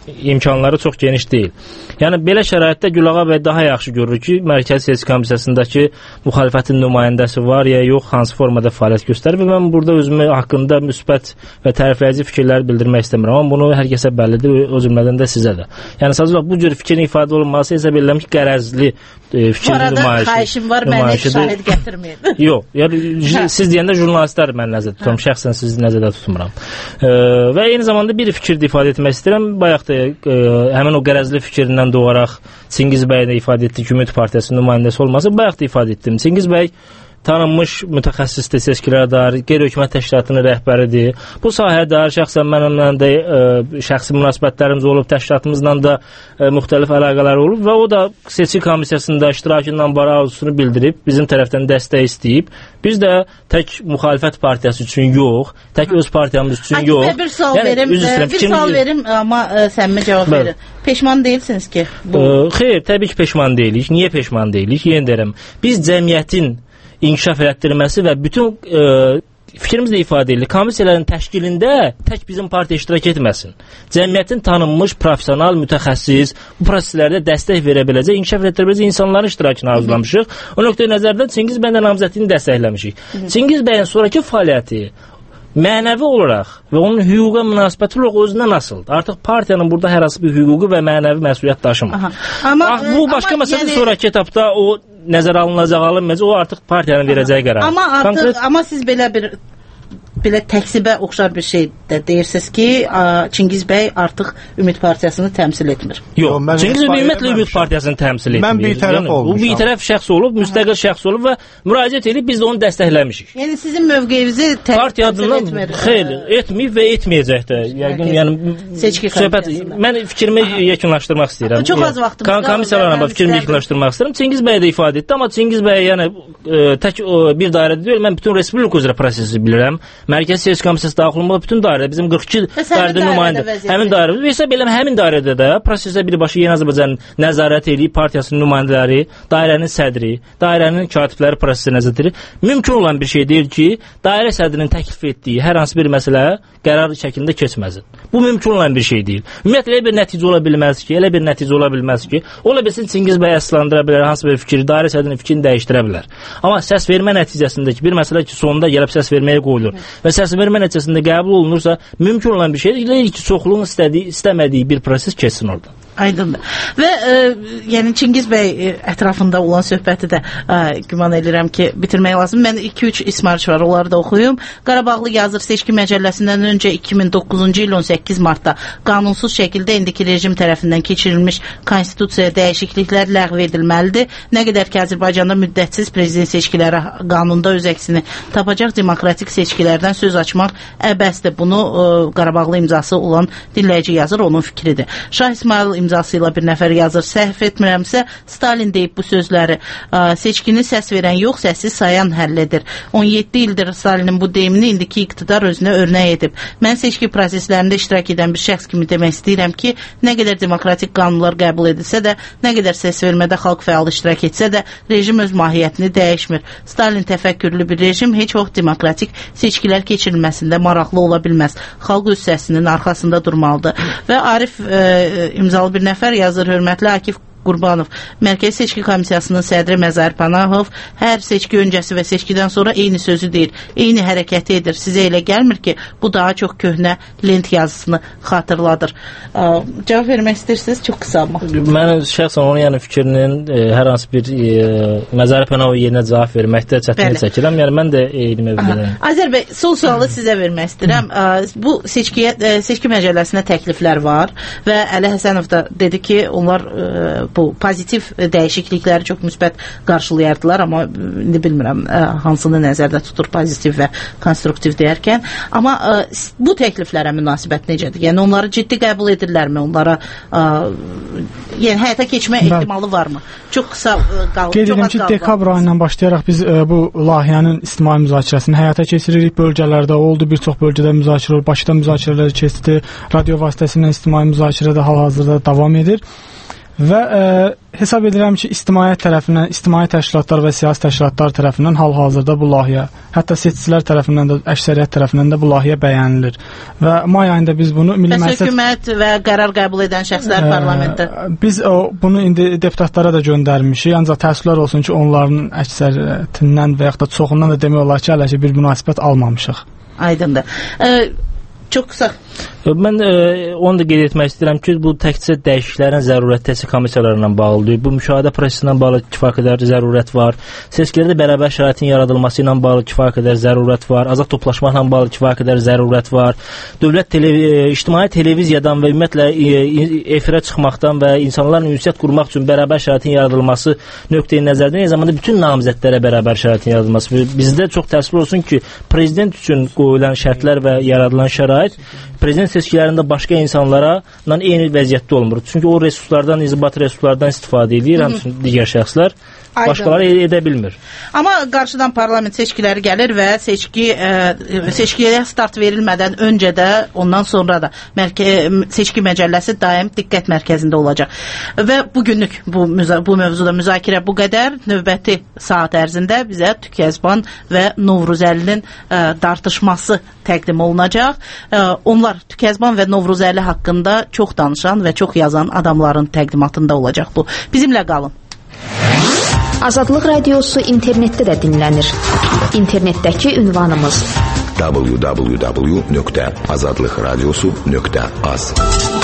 imkanları çox geniş deyil. Yəni belə şəraitdə Gülağa bəy daha yaxşı görür ki, Mərkəzi Seçki Komissiyasındakı müxalifətin nümayəndəsi var ya yox, hansı formada fəaliyyət göstərir və mən burada özümü haqqında müsbət və tərifləyici fikirlər bildirmək istəmirəm, amma bunu hər kəsə bəllidir, o cümlədən də sizə də. Yəni sadəcə bu cür fikrin ifadə olunması hesab edirəm ki, qərəzli e, fikir nümayişi. Bu arada xahişim var, mənə şahid gətirməyin. Yox, yəni siz deyəndə jurnalistlər mən nəzərdə tuturam, şəxsən sizi nəzərdə tutmuram. E, və eyni zamanda bir fikir də ifadə etmək istəyirəm. Bayaq da e, həmin o qərəzli fikrindən doğaraq Çingiz bəy də ifadə etdi ki, Ümid Partiyasının nümayəndəsi olması. Bayaq da ifadə etdim. Çingiz bəy tanınmış mütəxəssisdir, seçkilərə dair, qeyri-hökumət təşkilatının rəhbəridir. Bu sahəyə dair şəxsən mənimlə də ə, şəxsi münasibətlərimiz olub, təşkilatımızla da ə, müxtəlif əlaqələr olub və o da seçki komissiyasında iştirakından bara arzusunu bildirib, bizim tərəfdən dəstək istəyib. Biz də tək müxalifət partiyası üçün yox, tək öz partiyamız üçün Akif yox. Bir sual yəni, verim, istəyirəm, bir fikrim... sual verim, amma ə, səmimi cavab verin. Peşman deyilsiniz ki? Bu... Ə, xeyr, təbii ki, peşman deyilik. Niyə peşman deyilik? Yenə deyirəm, biz cəmiyyətin inkişaf elətdirməsi və bütün e, fikrimiz də ifadə edilir. Komissiyələrin təşkilində tək bizim partiya iştirak etməsin. Cəmiyyətin tanınmış, professional, mütəxəssis, bu proseslərdə dəstək verə biləcək, inkişaf elətdirə biləcək insanların iştirakını arzulamışıq. O nöqteyi nəzərdən Çingiz bəyin namizədliyini dəstəkləmişik. Çingiz bəyin sonrakı fəaliyyəti mənəvi olaraq və onun hüquqa münasibəti olaraq özünə nasıldır? Artıq partiyanın burada hər hansı bir hüququ və mənəvi məsuliyyət daşımır. Aha. Amma ah, bu başqa məsələdir. Yəni... Sonraki etapda o nəzərə alınacaq, alınmayacaq, o artıq partiyanın verəcəyi qərar. Amma artıq, Konkret... amma siz belə bir belə təksibə oxşar bir şey də deyirsiniz ki, Çingiz bəy artıq Ümid Partiyasını təmsil etmir. Yox, Çingiz bəy ümumiyyətlə Ümid Partiyasını təmsil etmir. Mən bir tərəf yəni, olmuşam. Bu bir tərəf şəxs olub, müstəqil şəxs olub və müraciət edib biz də onu dəstəkləmişik. Yəni sizin mövqeyinizi partiya adından xeyr, etməyib və etməyəcək də. Yəqin yəni seçki söhbət mən fikrimi yekunlaşdırmaq istəyirəm. Çox az vaxtımız qaldı. Komissiyalarına fikrimi yekunlaşdırmaq istəyirəm. Çingiz bəy də ifadə etdi, amma Çingiz bəy yəni tək bir dairədə deyil, mən bütün respublika üzrə prosesi bilirəm. Mərkəzi Seçki Komissiyası daxil olmalı bütün dairədə bizim qırx iki dairədə nümayəndə həmin dairədə və hesab eləm həmin dairədə də prosesə birbaşa Yeni Azərbaycan nəzarət edib partiyasının nümayəndələri, dairənin sədri, dairənin katibləri prosesi nəzarət edir. Mümkün olan bir şey deyil ki, dairə sədrinin təklif etdiyi hər hansı bir məsələ qərar şəklində keçməsin. Bu mümkün olan bir şey deyil. Ümumiyyətlə elə bir nəticə ola bilməz ki, elə bir nəticə ola bilməz ki, ola bilsin Çingiz bəy əsaslandıra bilər, hansı bir fikri, dairə sədrinin fikrini dəyişdirə bilər. Amma səs vermə nəticəsindəki bir məsələ ki, sonunda gəlib səs verməyə qoyulur və səs vermə nəticəsində qəbul olunursa, mümkün olan bir şeydir. Deyil ki, çoxluğun istədiyi, istəmədiyi bir proses keçsin orada. Aydındır. Və e, yəni Çingiz bəy e, ətrafında olan söhbəti də e, güman edirəm ki, bitirmək lazım. Mən iki üç ismarış var, onları da oxuyum. Qarabağlı yazır seçki məcəlləsindən öncə iki min doqquzuncu il on səkkiz martda qanunsuz şəkildə indiki rejim tərəfindən keçirilmiş konstitusiyaya dəyişikliklər ləğv edilməlidir. Nə qədər ki, Azərbaycanda müddətsiz prezident seçkiləri qanunda öz əksini tapacaq demokratik seçkilərdən söz açmaq əbəsdir. Bunu e, Qarabağlı imzası olan dinləyici yazır, onun fikridir. Şah İsmail imzası ilə bir nəfər yazır. Səhv etmirəmsə, Stalin deyib bu sözləri. Seçkini səs verən yox, səsi sayan həll edir. on yeddi ildir Stalinin bu deyimini indiki iqtidar özünə örnək edib. Mən seçki proseslərində iştirak edən bir şəxs kimi demək istəyirəm ki, nə qədər demokratik qanunlar qəbul edilsə də, nə qədər səs vermədə xalq fəal iştirak etsə də, rejim öz mahiyyətini dəyişmir. Stalin təfəkkürlü bir rejim heç vaxt demokratik seçkilər keçirilməsində maraqlı ola bilməz. Xalq öz səsinin arxasında durmalıdır. Və Arif e, imzalı bir nəfər yazır, hörmətli Akif Qurbanov, Mərkəzi Seçki Komissiyasının sədri Məzar Panahov hər seçki öncəsi və seçkidən sonra eyni sözü deyir, eyni hərəkəti edir. Sizə elə gəlmir ki, bu daha çox köhnə lent yazısını xatırladır. Ə, cavab vermək istəyirsiniz? Çox qısa amma. Mən şəxsən onun yəni fikrinin e, hər hansı bir e, Məzar Panahov yerinə cavab verməkdə çətinlik çəkirəm. Yəni mən də eyni mövqedəyəm. Azər bəy, son sualı sizə vermək istəyirəm. Ə, bu seçkiyə, e, seçki məcəlləsinə təkliflər var və Əli Həsənov da dedi ki, onlar e, bu pozitiv dəyişiklikləri çox müsbət qarşılayardılar, amma indi bilmirəm hansını nəzərdə tutur pozitiv və konstruktiv deyərkən. Amma ə, bu təkliflərə münasibət necədir? Yəni onları ciddi qəbul edirlərmi? Onlara ə, yəni həyata keçmə ehtimalı varmı? Çox qısa qaldı. Qeyd edim ki, dekabr ayından başlayaraq biz ə, bu layihənin ictimai müzakirəsini həyata keçiririk. Bölgələrdə oldu, bir çox bölgədə müzakirə oldu, Bakıda müzakirələr keçdi, radio vasitəsilə ictimai müzakirə də hal-hazırda davam edir. Və ə, hesab edirəm ki, ictimaiyyət tərəfindən, ictimai təşkilatlar və siyasi təşkilatlar tərəfindən hal-hazırda bu layihə, hətta seçicilər tərəfindən də, əksəriyyət tərəfindən də bu layihə bəyənilir. Və may ayında biz bunu Milli Məclis hökumət və qərar qəbul edən şəxslər ə, parlamentdə biz o, bunu indi deputatlara da göndərmişik. Ancaq təəssüflər olsun ki, onların əksəriyyətindən və yaxud da çoxundan da demək olar ki, hələ ki bir münasibət almamışıq. Aydındır. Ə, çox qısa. Mən e, onu da qeyd etmək istəyirəm ki, bu təkcə dəyişikliklərin zərurəti təhsil komissiyalarla bağlıdır. Bu müşahidə prosesi ilə bağlı kifayət qədər zərurət var. Seçkilərdə bərabər şəraitin yaradılması ilə bağlı kifayət qədər zərurət var. Azad toplaşmaqla bağlı kifayət qədər zərurət var. Dövlət telev ictimai televiziyadan və ümumiyyətlə e, efirə çıxmaqdan və insanlarla ünsiyyət qurmaq üçün bərabər şəraitin yaradılması nöqteyi nəzərdən eyni zamanda bütün namizədlərə bərabər şəraitin yaradılması. Bizdə çox təəssüf olsun ki, prezident üçün qoyulan şərtlər və yaradılan şərait prezident seçkilərində başqa insanlara eyni vəziyyətdə olmur. Çünki o resurslardan, inzibati resurslardan istifadə edir, həmçinin digər şəxslər. Başqaları edə bilmir. Amma qarşıdan parlament seçkiləri gəlir və seçki ə, seçkiyə start verilmədən öncə də, ondan sonra da mərkə, seçki məcəlləsi daim diqqət mərkəzində olacaq. Və bugünlük bu, bu mövzuda müzakirə bu qədər. Növbəti saat ərzində bizə Tükəzban və Novruzəlinin ə, tartışması təqdim olunacaq. Ə, onlar Tükəzban və Novruzəli haqqında çox danışan və çox yazan adamların təqdimatında olacaq bu. Bizimlə qalın. Azadlıq Radiosu internetdə də dinlənir. İnternetdəki ünvanımız w w w nöqtə azadlıqradiosu nöqtə az.